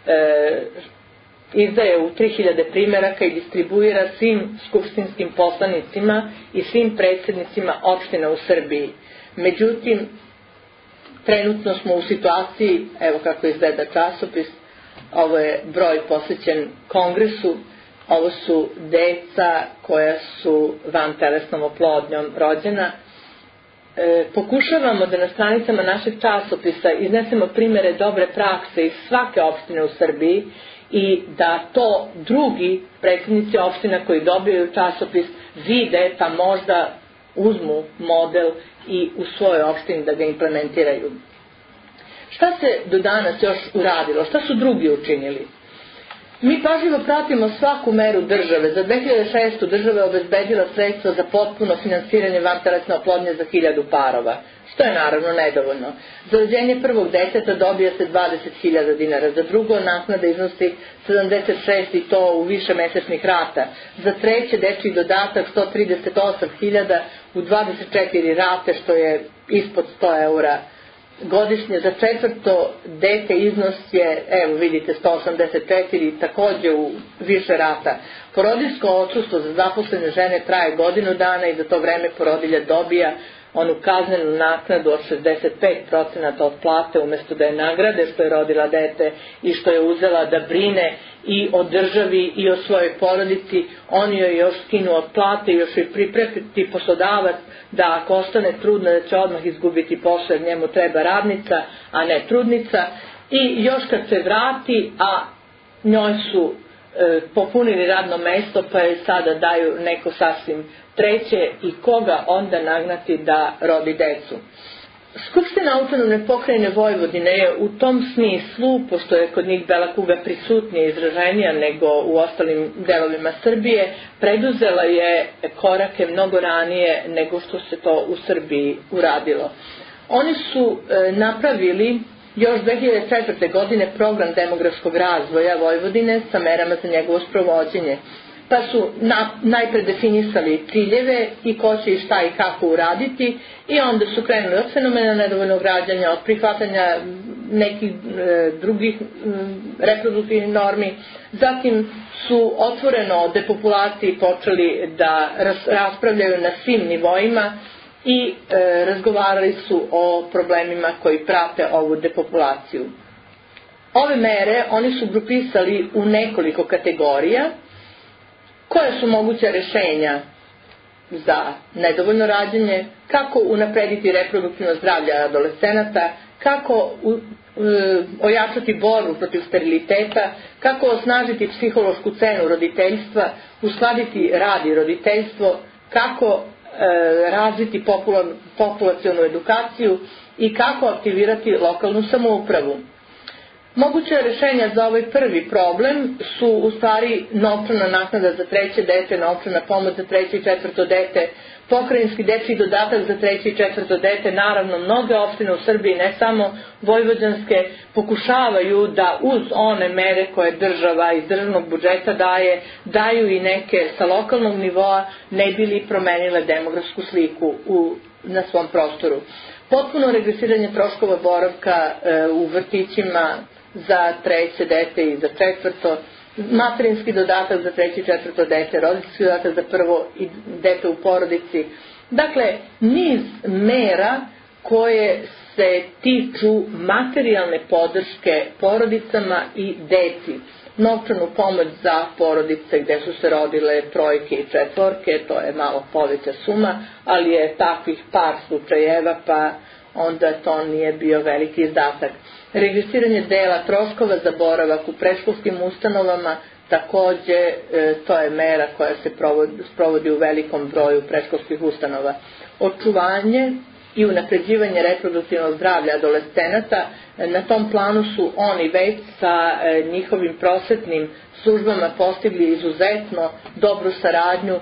izdaje u 3000 primeraka i distribuira svim skupštinskim poslanicima i svim predsjednicima opština u Srbiji. Međutim, trenutno smo u situaciji, evo kako izgleda časopis, ovo je broj posvećen kongresu, ovo su deca koja su vantelesnom oplodnjom rođena. Pokušavamo da na stranicama našeg časopisa iznesemo primere dobre prakse iz svake opštine u Srbiji i da to drugi predsjednici opština koji dobiju časopis vide, pa možda uzmu model i u svojoj opštini da ga implementiraju. Šta se do danas još uradilo? Šta su drugi učinili? Mi pažljivo pratimo svaku meru države. Za 2006. država je obezbedila sredstva za potpuno finansiranje vantelesne oplodnje za 1000 parova, što je naravno nedovoljno. Za rođenje prvog deteta dobija se 20.000 dinara, za drugo naknada iznosi 76 i to u više mesečnih rata. Za treće dečiji dodatak 138.000 u 24 rate, što je ispod 100 eura godišnje. Za četvrto dete iznos je, evo vidite, 184, takođe u više rata. Porodiljsko odsustvo za zaposlene žene traje godinu dana i za to vreme porodilja dobija onu kaznenu naknadu od 65% od plate umesto da je nagrade što je rodila dete i što je uzela da brine i o državi i o svojoj porodici. Oni joj još skinu od plate i još joj pripreti poslodavac da ako ostane trudna da će odmah izgubiti posao jer njemu treba radnica, a ne trudnica. I još kad se vrati, a njoj su popunili radno mesto pa joj sada daju neko sasvim treće i koga onda nagnati da rodi decu. Skupština autonomne pokrajine Vojvodine je u tom smislu, pošto je kod njih bela kuga prisutnije izraženija nego u ostalim delovima Srbije, preduzela je korake mnogo ranije nego što se to u Srbiji uradilo. Oni su napravili još 2004. godine program demografskog razvoja Vojvodine sa merama za njegovo sprovođenje. Pa su najpre definisali ciljeve i ko će i šta i kako uraditi i onda su krenuli od fenomena nedovoljnog rađanja, od prihvatanja nekih drugih reproduktivnih normi. Zatim su otvoreno o depopulaciji počeli da raspravljaju na svim nivoima i razgovarali su o problemima koji prate ovu depopulaciju. Ove mere oni su grupisali u nekoliko kategorija. Koje su moguća rešenja za nedovoljno rađanje, kako unaprediti reproduktivno zdravlje adolescenata, kako ojačati borbu protiv steriliteta, kako osnažiti psihološku cenu roditeljstva, uskladiti rad i roditeljstvo, kako razviti populacionu edukaciju i kako aktivirati lokalnu samoupravu. Moguće rešenja za ovaj prvi problem su u stvari novčana naknada za treće dete, novčana pomoć za treće i četvrto dete, pokrajinski dečiji dodatak za treće i četvrto dete. Naravno, mnoge opštine u Srbiji, ne samo vojvođanske, pokušavaju da uz one mere koje država iz državnog budžeta daju i neke sa lokalnog nivoa, ne bi li promenile demografsku sliku na svom prostoru. Potpuno regresiranje troškova boravka u vrtićima za treće dete i za četvrto, materinski dodatak za treće i četvrto dete, roditeljski dodatak za prvo dete u porodici. Dakle, niz mera koje se tiču materijalne podrške porodicama i deci. Novčanu pomoć za porodice gde su se rodile trojke i četvorke, to je malo poveća suma, ali je takvih par slučajeva pa onda to nije bio veliki izdatak. Regresiranje dela troškova za boravak u predškolskim ustanovama, takođe to je mera koja se sprovodi u velikom broju predškolskih ustanova. Očuvanje i unapređivanje reproduktivnog zdravlja adolescenata, na tom planu su oni već sa njihovim prosvetnim službama postigli izuzetno dobru saradnju,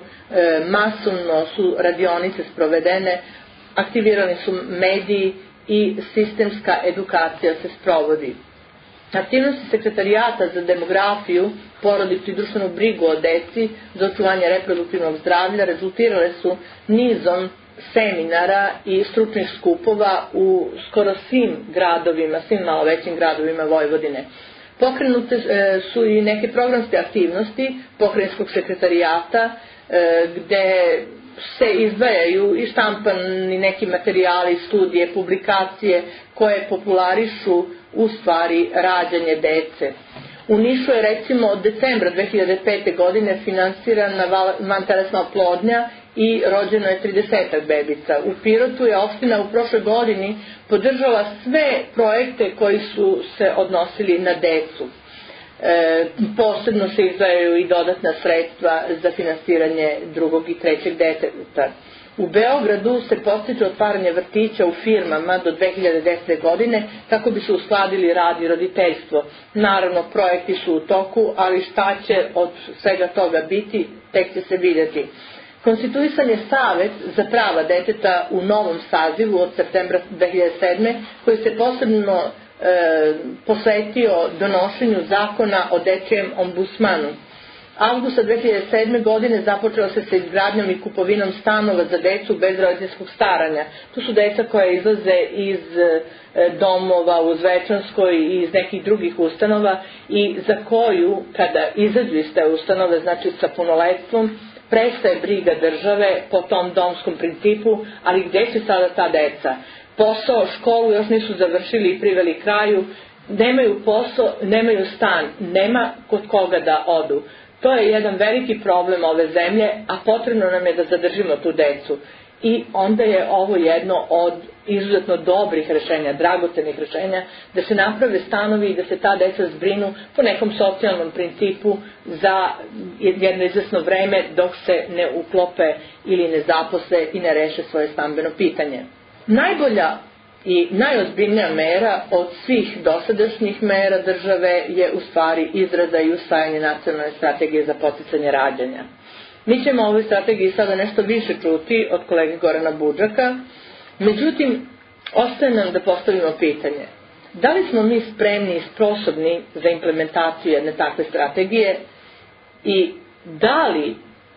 masovno su radionice sprovedene, aktivirani su mediji i sistemska edukacija se sprovodi. Aktivnosti sekretarijata za demografiju, porodicu i društvenu brigu o deci za očuvanje reproduktivnog zdravlja rezultirale su nizom seminara i stručnih skupova u skoro svim gradovima, svim malo većim gradovima Vojvodine. Pokrenute su i neke programske aktivnosti pokrajinskog sekretarijata gde se izdvajaju i štampani neki materijali, studije, publikacije koje popularišu u stvari rađanje dece. U Nišu je recimo od decembra 2005. godine finansirana vantelesna oplodnja i rođeno je 30 bebica. U Pirotu je opština u prošloj godini podržala sve projekte koji su se odnosili na decu. Posebno se izdvajaju i dodatna sredstva za finansiranje drugog i trećeg deteta. U Beogradu se podstiče otvaranje vrtića u firmama do 2010. godine kako bi se uskladili rad i roditeljstvo. Naravno, projekti su u toku, ali šta će od svega toga biti, tek će se vidjeti. Konstituisan je Savet za prava deteta u novom sazivu od septembra 2007. koji se posebno posvetio donošenju zakona o dečijem ombudsmanu. Avgusta 2007. godine započelo se sa izgradnjom i kupovinom stanova za decu bez roditeljskog staranja. To su deca koja izlaze iz domova u Zvečanskoj i iz nekih drugih ustanova i za koju, kada izađu iz te ustanove, znači sa punoletstvom, prestaje briga države po tom domskom principu, ali gde će sada ta deca? Posao, školu još nisu završili i priveli kraju, nemaju posao, nemaju stan, nema kod koga da odu. To je jedan veliki problem ove zemlje, a potrebno nam je da zadržimo tu decu. I onda je ovo jedno od izuzetno dobrih rešenja, dragocenih rešenja, da se naprave stanovi i da se ta deca zbrinu po nekom socijalnom principu za jedno izvesno vreme dok se ne uklope ili ne zaposle i ne reše svoje stambeno pitanje. Najbolja i najozbiljnija mera od svih dosadašnjih mera države je u stvari izrada i usvajanje nacionalne strategije za podsticanje rađanja. Mi ćemo o ovoj strategiji sada nešto više čuti od kolege Gorana Budžaka, međutim, ostaje nam da postavimo pitanje. Da li smo mi spremni i sposobni za implementaciju jedne takve strategije i da li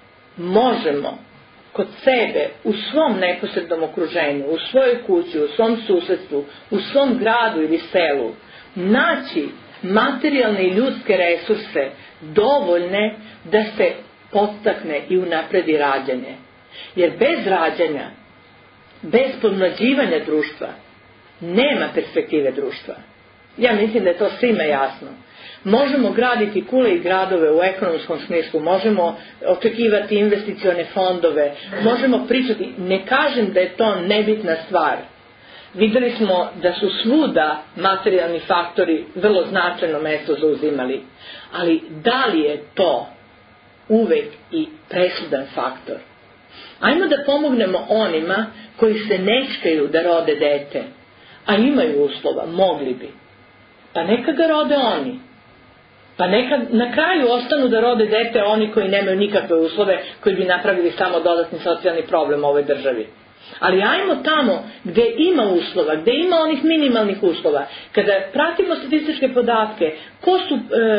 možemo kod sebe, u svom neposrednom okruženju, u svojoj kući, u svom susedstvu, u svom gradu ili selu, naći materijalne i ljudske resurse dovoljne da se podstakne i unapredi rađanje. Jer bez rađanja, bez pomlađivanja društva, nema perspektive društva. Ja mislim da je to svima jasno. Možemo graditi kule i gradove u ekonomskom smislu, možemo očekivati investicione fondove, možemo pričati, ne kažem da je to nebitna stvar. Videli smo da su svuda materijalni faktori vrlo značajno mesto zauzimali, ali da li je to uvek i presudan faktor? Ajmo da pomognemo onima koji se nečkaju da rode dete, a imaju uslova, mogli bi. Pa neka ga rode oni. Pa neka na kraju ostanu da rode dete oni koji nemaju nikakve uslove, koji bi napravili samo dodatni socijalni problem u ovoj državi. Ali ajmo tamo gde ima uslova, gde ima onih minimalnih uslova, kada pratimo statističke podatke, ko su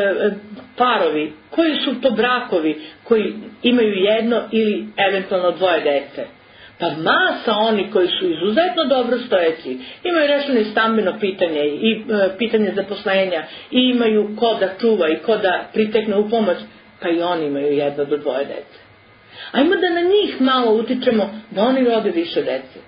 parovi, koji su to brakovi koji imaju jedno ili eventualno dvoje dece. Pa masa oni koji su izuzetno dobro stojeći, imaju rešeno i stambeno pitanje i pitanje zaposlenja i imaju ko da čuva i ko da pritekne u pomoć, pa i oni imaju jedno do dvoje dece. Ajmo da na njih malo utičemo da oni rode više dece.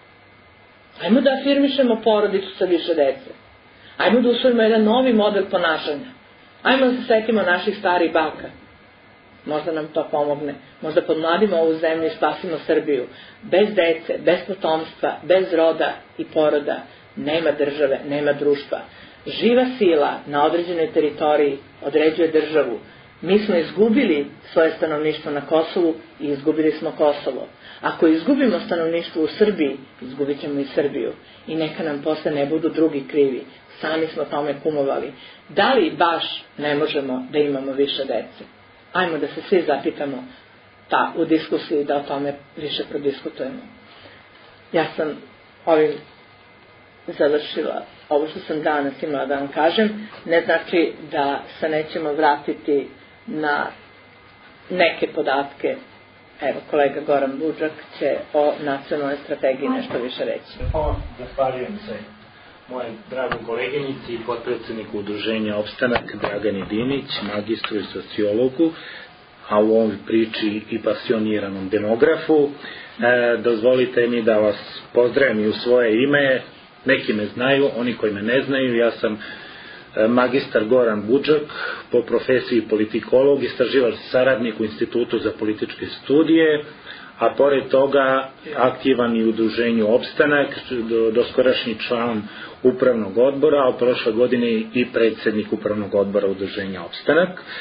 Ajmo da afirmišemo porodicu sa više dece. Ajmo da usvojimo jedan novi model ponašanja. Ajmo da se setimo naših starih baka. Možda nam to pomogne. Možda podmladimo ovu zemlju i spasimo Srbiju. Bez dece, bez potomstva, bez roda i poroda nema države, nema društva. Živa sila na određenoj teritoriji određuje državu. Mi smo izgubili svoje stanovništvo na Kosovu i izgubili smo Kosovo. Ako izgubimo stanovništvo u Srbiji, izgubit ćemo i Srbiju. I neka nam posle ne budu drugi krivi. Sami smo tome kumovali. Da li baš ne možemo da imamo više dece? Ajmo da se svi zapitamo u diskusiji da o tome više prodiskutujemo. Ja sam ovim završila ovo što sam danas imala da vam kažem. Ne znači da se nećemo vratiti na neke podatke. Evo, kolega Goran Budžak će o nacionalnoj strategiji nešto više reći. Zahvaljujem se moje dragom koleginici i potpredsjedniku Udruženja Opstanak Dragani Dinić, magistru i sociologu, a u ovoj priči i pasioniranom demografu. Dozvolite mi da vas pozdravim i u svoje ime. Neki me znaju, oni koji me ne znaju, ja sam magistar Goran Budžak, po profesiji politikolog, istraživački saradnik u Institutu za političke studije, a pored toga aktivan i u Udruženju Opstanak, doskorašnji član upravnog odbora, a prošle godine i predsjednik upravnog odbora Udruženja Opstanak.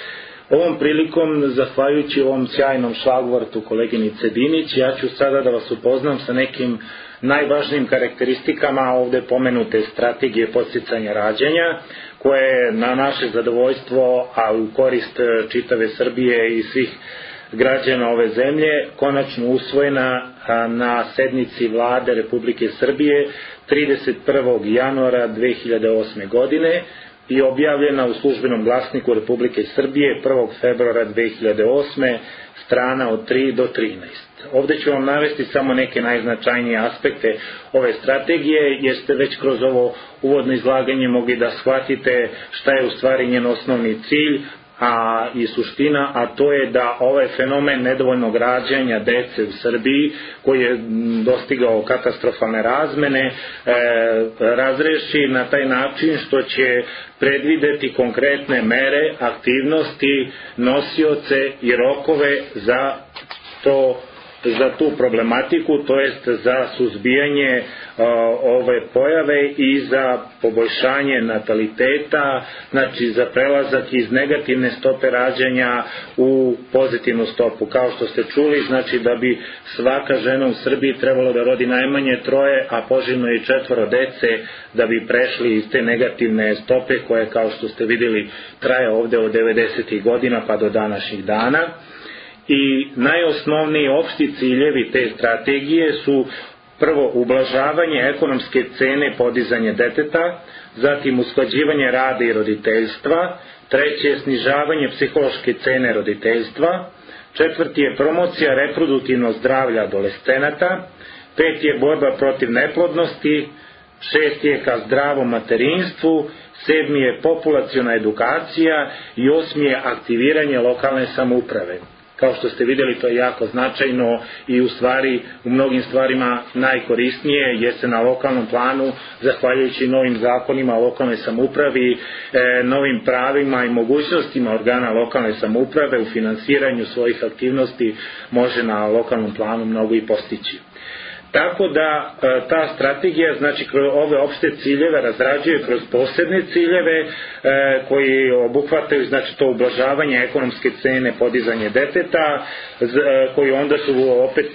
Ovom prilikom, zahvaljujući ovom sjajnom šlagvortu koleginice Dinić, ja ću sada da vas upoznam sa nekim najvažnijim karakteristikama ovde pomenute strategije podsticanja rađanja, koje je na naše zadovoljstvo, a u korist čitave Srbije i svih građana ove zemlje, konačno usvojena na sednici Vlade Republike Srbije 31. januara 2008. godine i objavljena u službenom glasniku Republike Srbije 1. februara 2008. strana od 3 do 13. Ovde ću vam navesti samo neke najznačajnije aspekte ove strategije, jer ste već kroz ovo uvodno izlaganje mogli da shvatite šta je u stvari njen osnovni cilj, i suština, a to je da ovaj fenomen nedovoljnog rađanja dece u Srbiji, koji je dostigao katastrofalne razmene, razreši na taj način što će predvideti konkretne mere, aktivnosti, nosioce i rokove za tu problematiku, to jest za suzbijanje ove pojave i za poboljšanje nataliteta, znači za prelazak iz negativne stope rađanja u pozitivnu stopu. Kao što ste čuli, znači da bi svaka žena u Srbiji trebalo da rodi najmanje 3, a poželjno i 4 dece da bi prešli iz te negativne stope koje, kao što ste vidjeli, traje ovde od 90. godina pa do današnjih dana. I najosnovniji opšti ciljevi te strategije su: prvo, ublažavanje ekonomske cene podizanja deteta, zatim usklađivanje rada i roditeljstva, treće, snižavanje psihološke cene roditeljstva, četvrti je promocija reproduktivnog zdravlja adolescenata, peti je borba protiv neplodnosti, šesti je ka zdravom materinstvu, sedmi je populaciona edukacija i osmi je aktiviranje lokalne samouprave. Kao što ste vidjeli, to je jako značajno i u stvari u mnogim stvarima najkorisnije, jer se na lokalnom planu, zahvaljujući novim zakonima o lokalnoj samoupravi, novim pravima i mogućnostima organa lokalne samouprave u finansiranju svojih aktivnosti, može na lokalnom planu mnogo i postići. Tako da ta strategija, znači, kroz ove opšte ciljeve razrađuje kroz posebne ciljeve koji obuhvataju, znači, to ublažavanje ekonomske cene podizanje deteta, koji onda su opet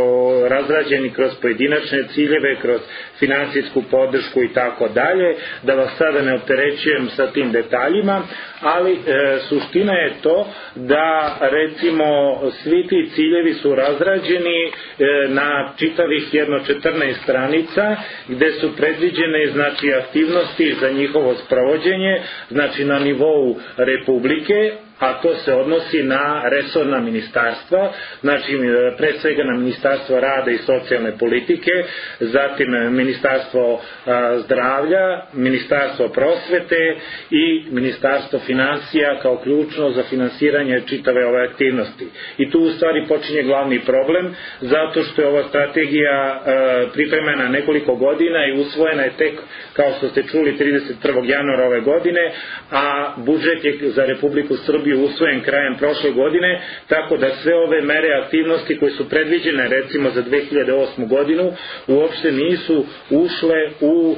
razrađeni kroz pojedinačne ciljeve, kroz finansijsku podršku i tako dalje, da vas sada ne opterećujem sa tim detaljima, ali suština je to da, recimo, svi ti ciljevi su razrađeni na čitavih jedno 14 stranica, gde su predviđene, znači, aktivnosti za njihovo sprovođenje, znači na nivou Republike, a to se odnosi na resorna ministarstva, znači pre svega na Ministarstvo rada i socijalne politike, zatim Ministarstvo zdravlja, Ministarstvo prosvete i Ministarstvo finansija kao ključno za finansiranje čitave ove aktivnosti. I tu u stvari počinje glavni problem, zato što je ova strategija pripremena nekoliko godina i usvojena je tek, kao što ste čuli, 31. januara ove godine, a budžet je za Republiku Srbiju usvojen krajem prošle godine, tako da sve ove mere aktivnosti koje su predviđene, recimo za 2008. godinu, uopšte nisu ušle u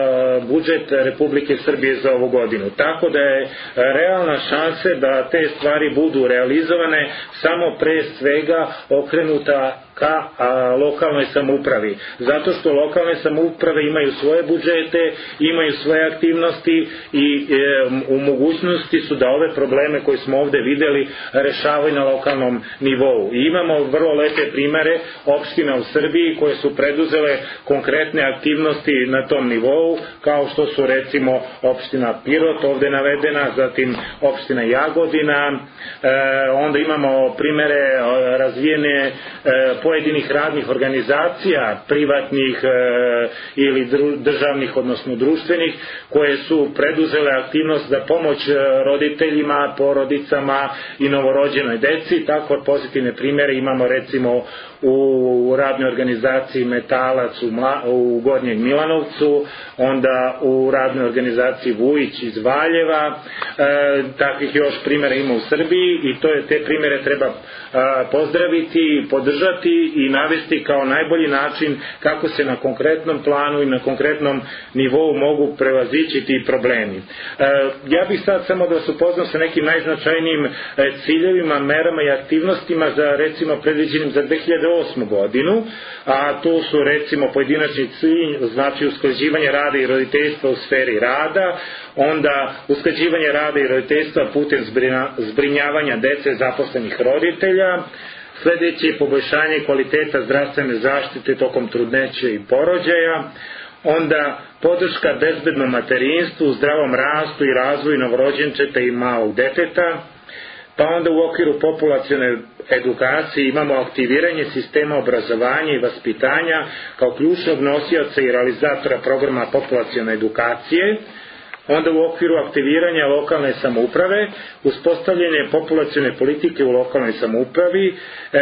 budžet Republike Srbije za ovu godinu. Tako da je realna šansa da te stvari budu realizovane samo pre svega okrenuta ka lokalnoj samoupravi. Zato što lokalne samouprave imaju svoje budžete, imaju svoje aktivnosti i u mogućnosti su da ove probleme koje smo ovde videli rešavaju na lokalnom nivou. I imamo vrlo lepe primere opština u Srbiji koje su preduzele konkretne aktivnosti na tom nivou, kao što su, recimo, opština Pirot ovde navedena, zatim opština Jagodina, onda imamo primere razvijene pojedinih radnih organizacija, privatnih ili državnih, odnosno društvenih, koje su preduzele aktivnost za pomoć roditeljima, porodicama i novorođenoj deci. Tako pozitivne primere imamo, recimo, u radnoj organizaciji Metalac u Gornjem Milanovcu, onda u radnoj organizaciji Vujić iz Valjeva. Takvih još primjera ima u Srbiji i te primere treba pozdraviti i podržati, predložiti i navesti kao najbolji način kako se na konkretnom planu i na konkretnom nivou mogu prevazići ti problemi. Ja bih sad samo da se upoznam sa nekim najznačajnijim ciljevima, merama i aktivnostima za recimo predviđenim za 2008. godinu, a to su recimo pojedinačni cilj, znači usklađivanje rada i roditeljstva u sferi rada, onda usklađivanje rada i roditeljstva putem zbrinjavanja dece zaposlenih roditelja, sledeće je poboljšanje kvaliteta zdravstvene zaštite tokom trudnoće i porođaja, onda podrška bezbednom materinstvu, zdravom rastu i razvoju novorođenčeta i malog deteta, pa onda u okviru populacione edukacije imamo aktiviranje sistema obrazovanja i vaspitanja kao ključnog nosioca i realizatora programa populacione edukacije, onda u okviru aktiviranja lokalne samouprave, uspostavljanje populacione politike u lokalnoj samoupravi,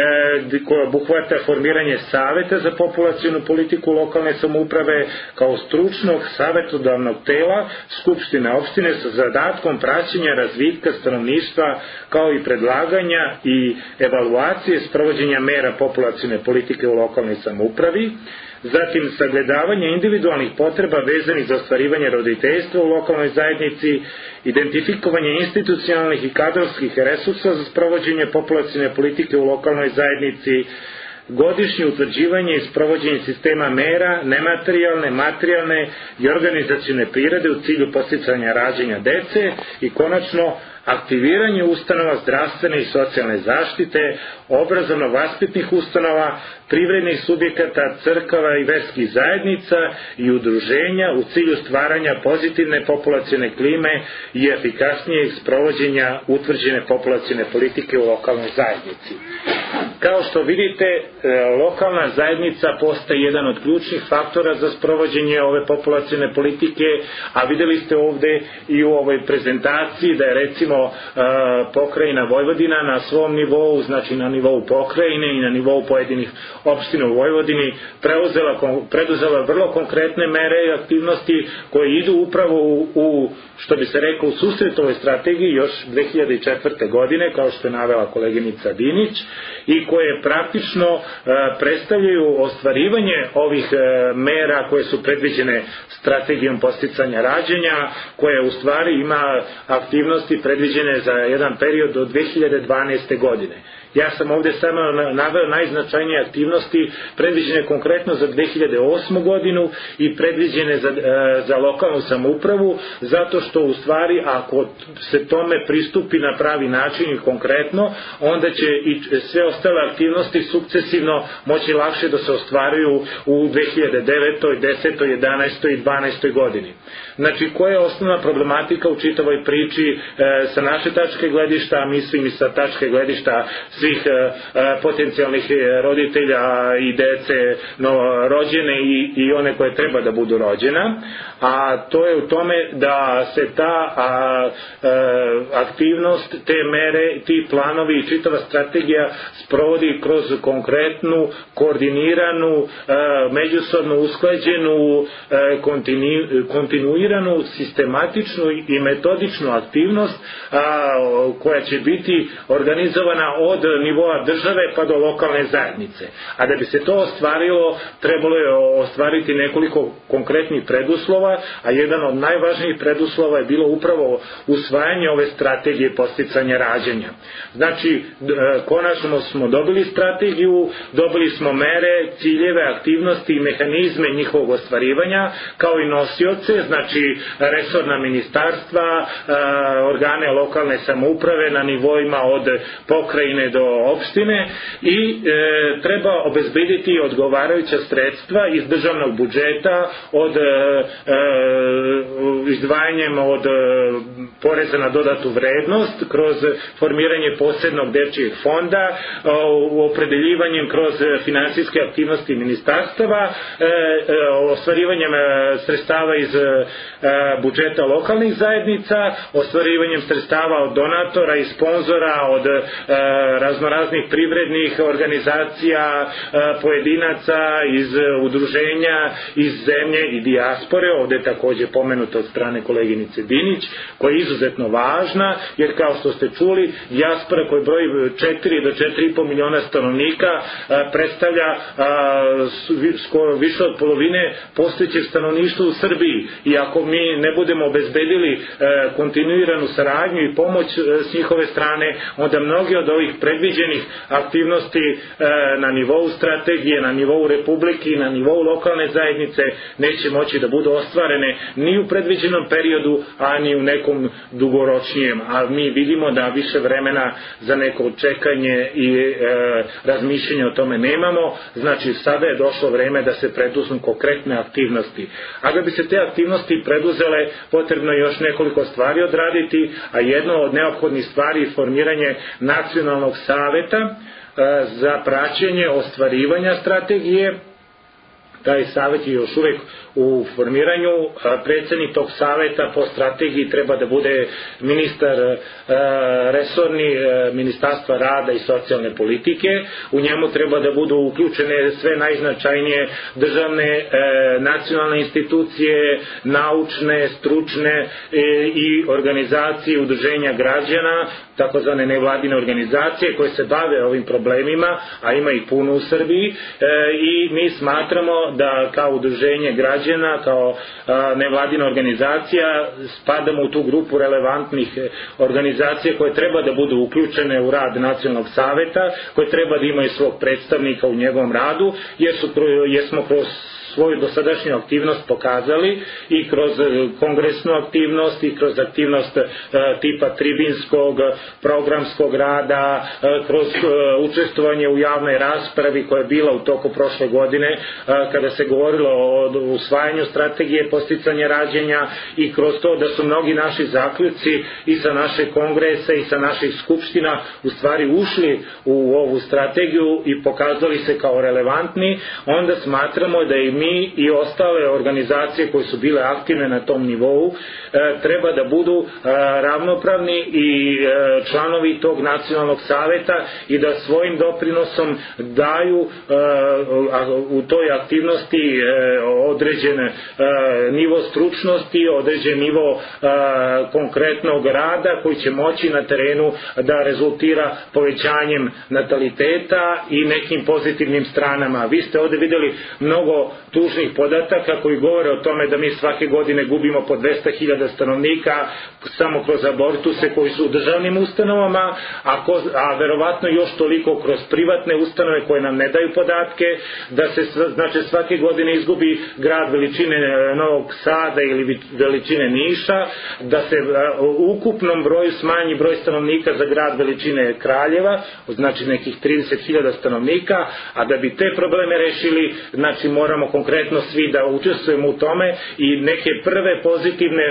koja obuhvata formiranje saveta za populacionu politiku lokalne samouprave kao stručnog savetodavnog tela Skupštine opštine sa zadatkom praćenja razvitka stanovništva kao i predlaganja i evaluacije sprovođenja mera populacione politike u lokalnoj samoupravi, zatim sagledavanje individualnih potreba vezanih za ostvarivanje roditeljstva u lokalnoj zajednici, identifikovanje institucionalnih i kadrovskih resursa za sprovođenje populacione politike u lokalnoj zajednici, godišnje utvrđivanje i sprovođenje sistema mera nematerijalne, materijalne i organizacione prirode u cilju podsticanja rađanja dece i konačno aktiviranje ustanova zdravstvene i socijalne zaštite, obrazovno-vaspitnih ustanova, privrednih subjekata, crkava i verskih zajednica i udruženja u cilju stvaranja pozitivne populacione klime i efikasnijeg sprovođenja utvrđene populacione politike u lokalnoj zajednici. Kao što vidite, lokalna zajednica postaje jedan od ključnih faktora za sprovođenje ove populacione politike, a videli ste ovde i u ovoj prezentaciji da je recimo pokrajina Vojvodina na svom nivou, znači na nivou pokrajine i na nivou pojedinih opština u Vojvodini preduzela vrlo konkretne mere i aktivnosti koje idu upravo u što bi se rekao u susret ovoj strategiji još 2004. godine, kao što je navela koleginica Dinić, i koje praktično predstavljaju ostvarivanje ovih mera koje su predviđene strategijom podsticanja rađanja, koja u stvari ima aktivnosti predviđene za jedan period do 2012. godine. Ja sam ovde samo naveo najznačajnije aktivnosti predviđene konkretno za 2008. godinu i predviđene za lokalnu samoupravu, zato što u stvari ako se tome pristupi na pravi način i konkretno, onda će i sve ostale aktivnosti sukcesivno moći lakše da se ostvaruju u 2009., 10., 11. i 12. godini. Znači, koja je osnovna problematika u čitavoj priči sa naše tačke gledišta, a mislim i sa tačke gledišta svih potencijalnih roditelja i dece rođene i one koje treba da budu rođena, a to je u tome da se ta aktivnost, te mere, ti planovi i čitava strategija sprovodi kroz konkretnu, koordiniranu, međusobno usklađenu, kontinuiranu, sistematičnu i metodičnu aktivnost koja će biti organizovana od nivoa države pa do lokalne zajednice. A da bi se to ostvarilo, trebalo je ostvariti nekoliko konkretnih preduslova, a jedan od najvažnijih preduslova je bilo upravo usvajanje ove strategije podsticanja rađanja. Znači, konačno smo dobili strategiju, dobili smo mere, ciljeve, aktivnosti i mehanizme njihovog ostvarivanja, kao i nosioce, znači resorna ministarstva, organe lokalne samouprave na nivoima od pokrajine do opštine i treba obezbediti odgovarajuća sredstva iz državnog budžeta od izdvajanjem od poreza na dodatu vrednost, kroz formiranje posebnog dečijeg fonda, opredeljivanjem kroz finansijske aktivnosti ministarstava, ostvarivanjem sredstava iz budžeta lokalnih zajednica, ostvarivanjem sredstava od donatora i sponzora, od raznoraznih privrednih organizacija, pojedinaca, iz udruženja, iz zemlje i dijaspore, ovde je takođe pomenuto od strane koleginice Dinić, koja je izuzetno važna, jer kao što ste čuli, dijaspora koja broji 4 do 4,5 miliona stanovnika predstavlja skoro više od polovine postojećeg stanovništva u Srbiji, i ako mi ne budemo obezbedili kontinuiranu saradnju i pomoć s njihove strane, onda mnoge od ovih predviđenih aktivnosti na nivou strategije, na nivou republike i na nivou lokalne zajednice neće moći da budu ostvarene ni u predviđenom periodu, a ni u nekom dugoročnijem. A mi vidimo da više vremena za neko čekanje i razmišljanje o tome nemamo, znači sada je došlo vreme da se preduzmu konkretne aktivnosti. A da bi se te aktivnosti preduzele, potrebno je još nekoliko stvari odraditi, a jedno od neophodnih stvari je formiranje nacionalnog saveta za praćenje ostvarivanja strategije. Taj savet je još uvek u formiranju. Predsednik tog saveta po strategiji treba da bude ministar resorni Ministarstva rada i socijalne politike. U njemu treba da budu uključene sve najznačajnije državne nacionalne institucije, naučne, stručne i organizacije udruženja građana, takozvane nevladine organizacije koje se bave ovim problemima, a ima ih puno u Srbiji, i mi smatramo da kao udruženje građana, kao nevladina organizacija spadamo u tu grupu relevantnih organizacija koje treba da budu uključene u rad nacionalnog saveta, koje treba da imaju svog predstavnika u njegovom radu, jer smo kroz svoju dosadašnju aktivnost pokazali i kroz kongresnu aktivnost i kroz aktivnost tipa tribinskog, programskog rada, kroz učestvovanje u javnoj raspravi koja je bila u toku prošle godine kada se govorilo o usvajanju strategije podsticanja rađanja, i kroz to da su mnogi naši zaključci i sa naše kongrese i sa naših skupština u stvari ušli u ovu strategiju i pokazali se kao relevantni, onda smatramo da i mi i ostale organizacije koje su bile aktivne na tom nivou treba da budu ravnopravni i članovi tog nacionalnog saveta i da svojim doprinosom daju u toj aktivnosti određen nivo stručnosti, određen nivo konkretnog rada koji će moći na terenu da rezultira povećanjem nataliteta i nekim pozitivnim stranama. Vi ste ovde videli mnogo tužnih podataka koji govore o tome da mi svake godine gubimo po 200.000 stanovnika samo kroz abortuse koji su u državnim ustanovama, a verovatno još toliko kroz privatne ustanove koje nam ne daju podatke, da se znači svake godine izgubi grad veličine Novog Sada ili veličine Niša, da se u ukupnom broju smanji broj stanovnika za grad veličine Kraljeva, znači nekih 30.000 stanovnika, a da bi te probleme rešili, znači moramo konkretno svi da učestvujemo u tome i neke prve pozitivne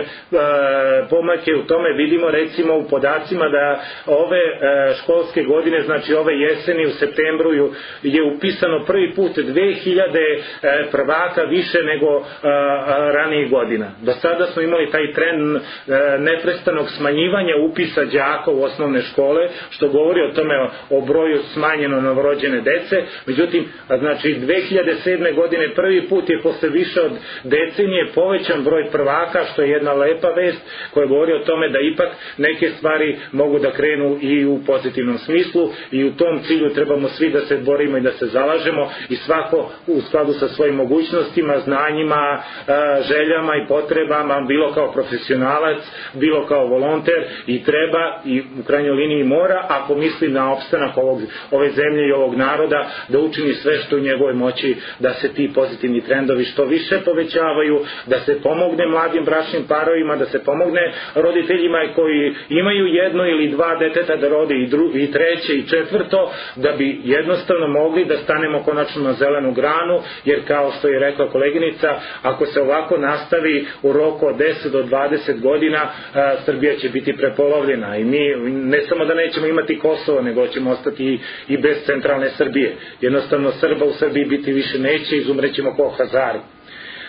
pomake u tome vidimo recimo u podacima da ove školske godine, znači ove jeseni u septembru je upisano prvi put 2000 prvaka više nego ranijih godina. Do sada smo imali taj trend neprestanog smanjivanja upisa đaka u osnovne škole, što govori o tome o broju smanjeno novorođene dece. Međutim, znači 2007. godine prvi put je posle više od decenije povećan broj prvaka, što je jedna lepa vest koja govori o tome da ipak neke stvari mogu da krenu i u pozitivnom smislu, i u tom cilju trebamo svi da se borimo i da se zalažemo, i svako u skladu sa svojim mogućnostima, znanjima, željama i potrebama, bilo kao profesionalac, bilo kao volonter, i treba i u krajnjoj liniji mora, ako misli na opstanak ove zemlje i ovog naroda, da učini sve što u njegovoj moći da se ti pozitivni trendovi što više povećavaju, da se pomogne mladim bračnim parovima, da se pomogne roditeljima koji imaju jedno ili dva deteta da rode i treće i četvrto, da bi jednostavno mogli da stanemo konačno na zelenu granu, jer kao što je rekla koleginica, ako se ovako nastavi u roku od 10 do 20 godina, Srbija će biti prepolovljena i mi ne samo da nećemo imati Kosovo, nego ćemo ostati i bez centralne Srbije. Jednostavno Srba u Srbiji biti više neće, izumrećemo kao Hazari.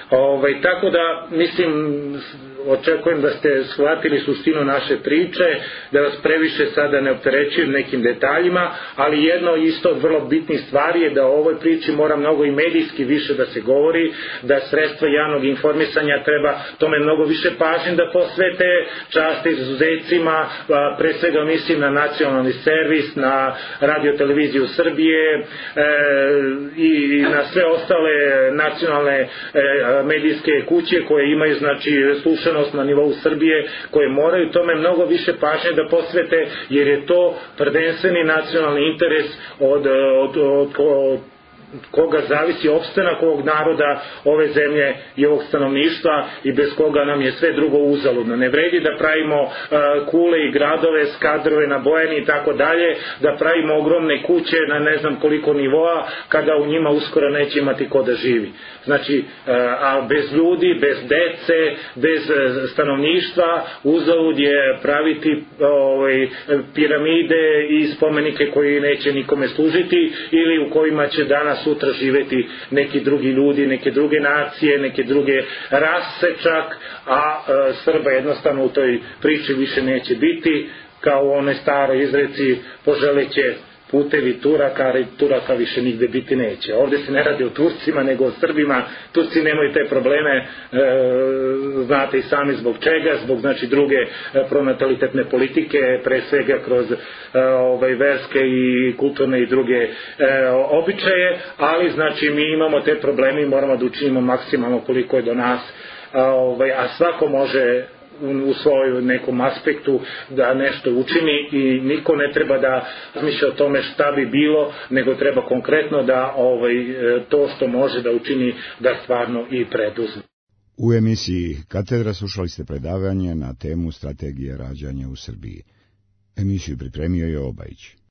Tako da, mislim, očekujem da ste shvatili suštinu naše priče, da vas previše sada ne opterećujem nekim detaljima, ali jedno isto od vrlo bitnih stvari je da o ovoj priči mora mnogo i medijski više da se govori, da sredstva javnog informisanja treba tome mnogo više pažnje da posvete, čast izuzecima, pre svega mislim na nacionalni servis, na radio-televiziju Srbije i na sve ostale nacionalne medijske kuće koje imaju, znači, slušanost na nivou Srbije, koje moraju tome mnogo više pažnje da posvete, jer je to prvenstveni nacionalni interes od koga zavisi opstanak ovog naroda, ove zemlje i ovog stanovništva, i bez koga nam je sve drugo uzaludno. Ne vredi da pravimo kule i gradove, skadrove na Bojani i tako dalje, da pravimo ogromne kuće na ne znam koliko nivoa, kada u njima uskoro neće imati ko da živi. Znači, a bez ljudi, bez dece, bez stanovništva, uzalud je praviti piramide i spomenike koji neće nikome služiti, ili u kojima će danas sutra živeti neki drugi ljudi, neke druge nacije, neke druge rase čak, a Srba jednostavno u toj priči više neće biti, kao u onoj staroj izreci, poželeće putevi Turaka, ali Turaka više nigde biti neće. Ovdje se ne radi o Turcima, nego o Srbima. Turci nemaju te probleme, znate i sami zbog čega, zbog, znači, druge pronatalitetne politike, pre svega kroz verske i kulturne i druge običaje, ali, znači, mi imamo te probleme i moramo da učinimo maksimalno koliko je do nas, a svako može u svojom nekom aspektu da nešto učini, i niko ne treba da razmišlja o tome šta bi bilo, nego treba konkretno da to što može da učini da stvarno i preduzme. U emisiji Katedra slušali ste predavanje na temu Strategije rađanja u Srbiji. Emisiju pripremio je Obajić.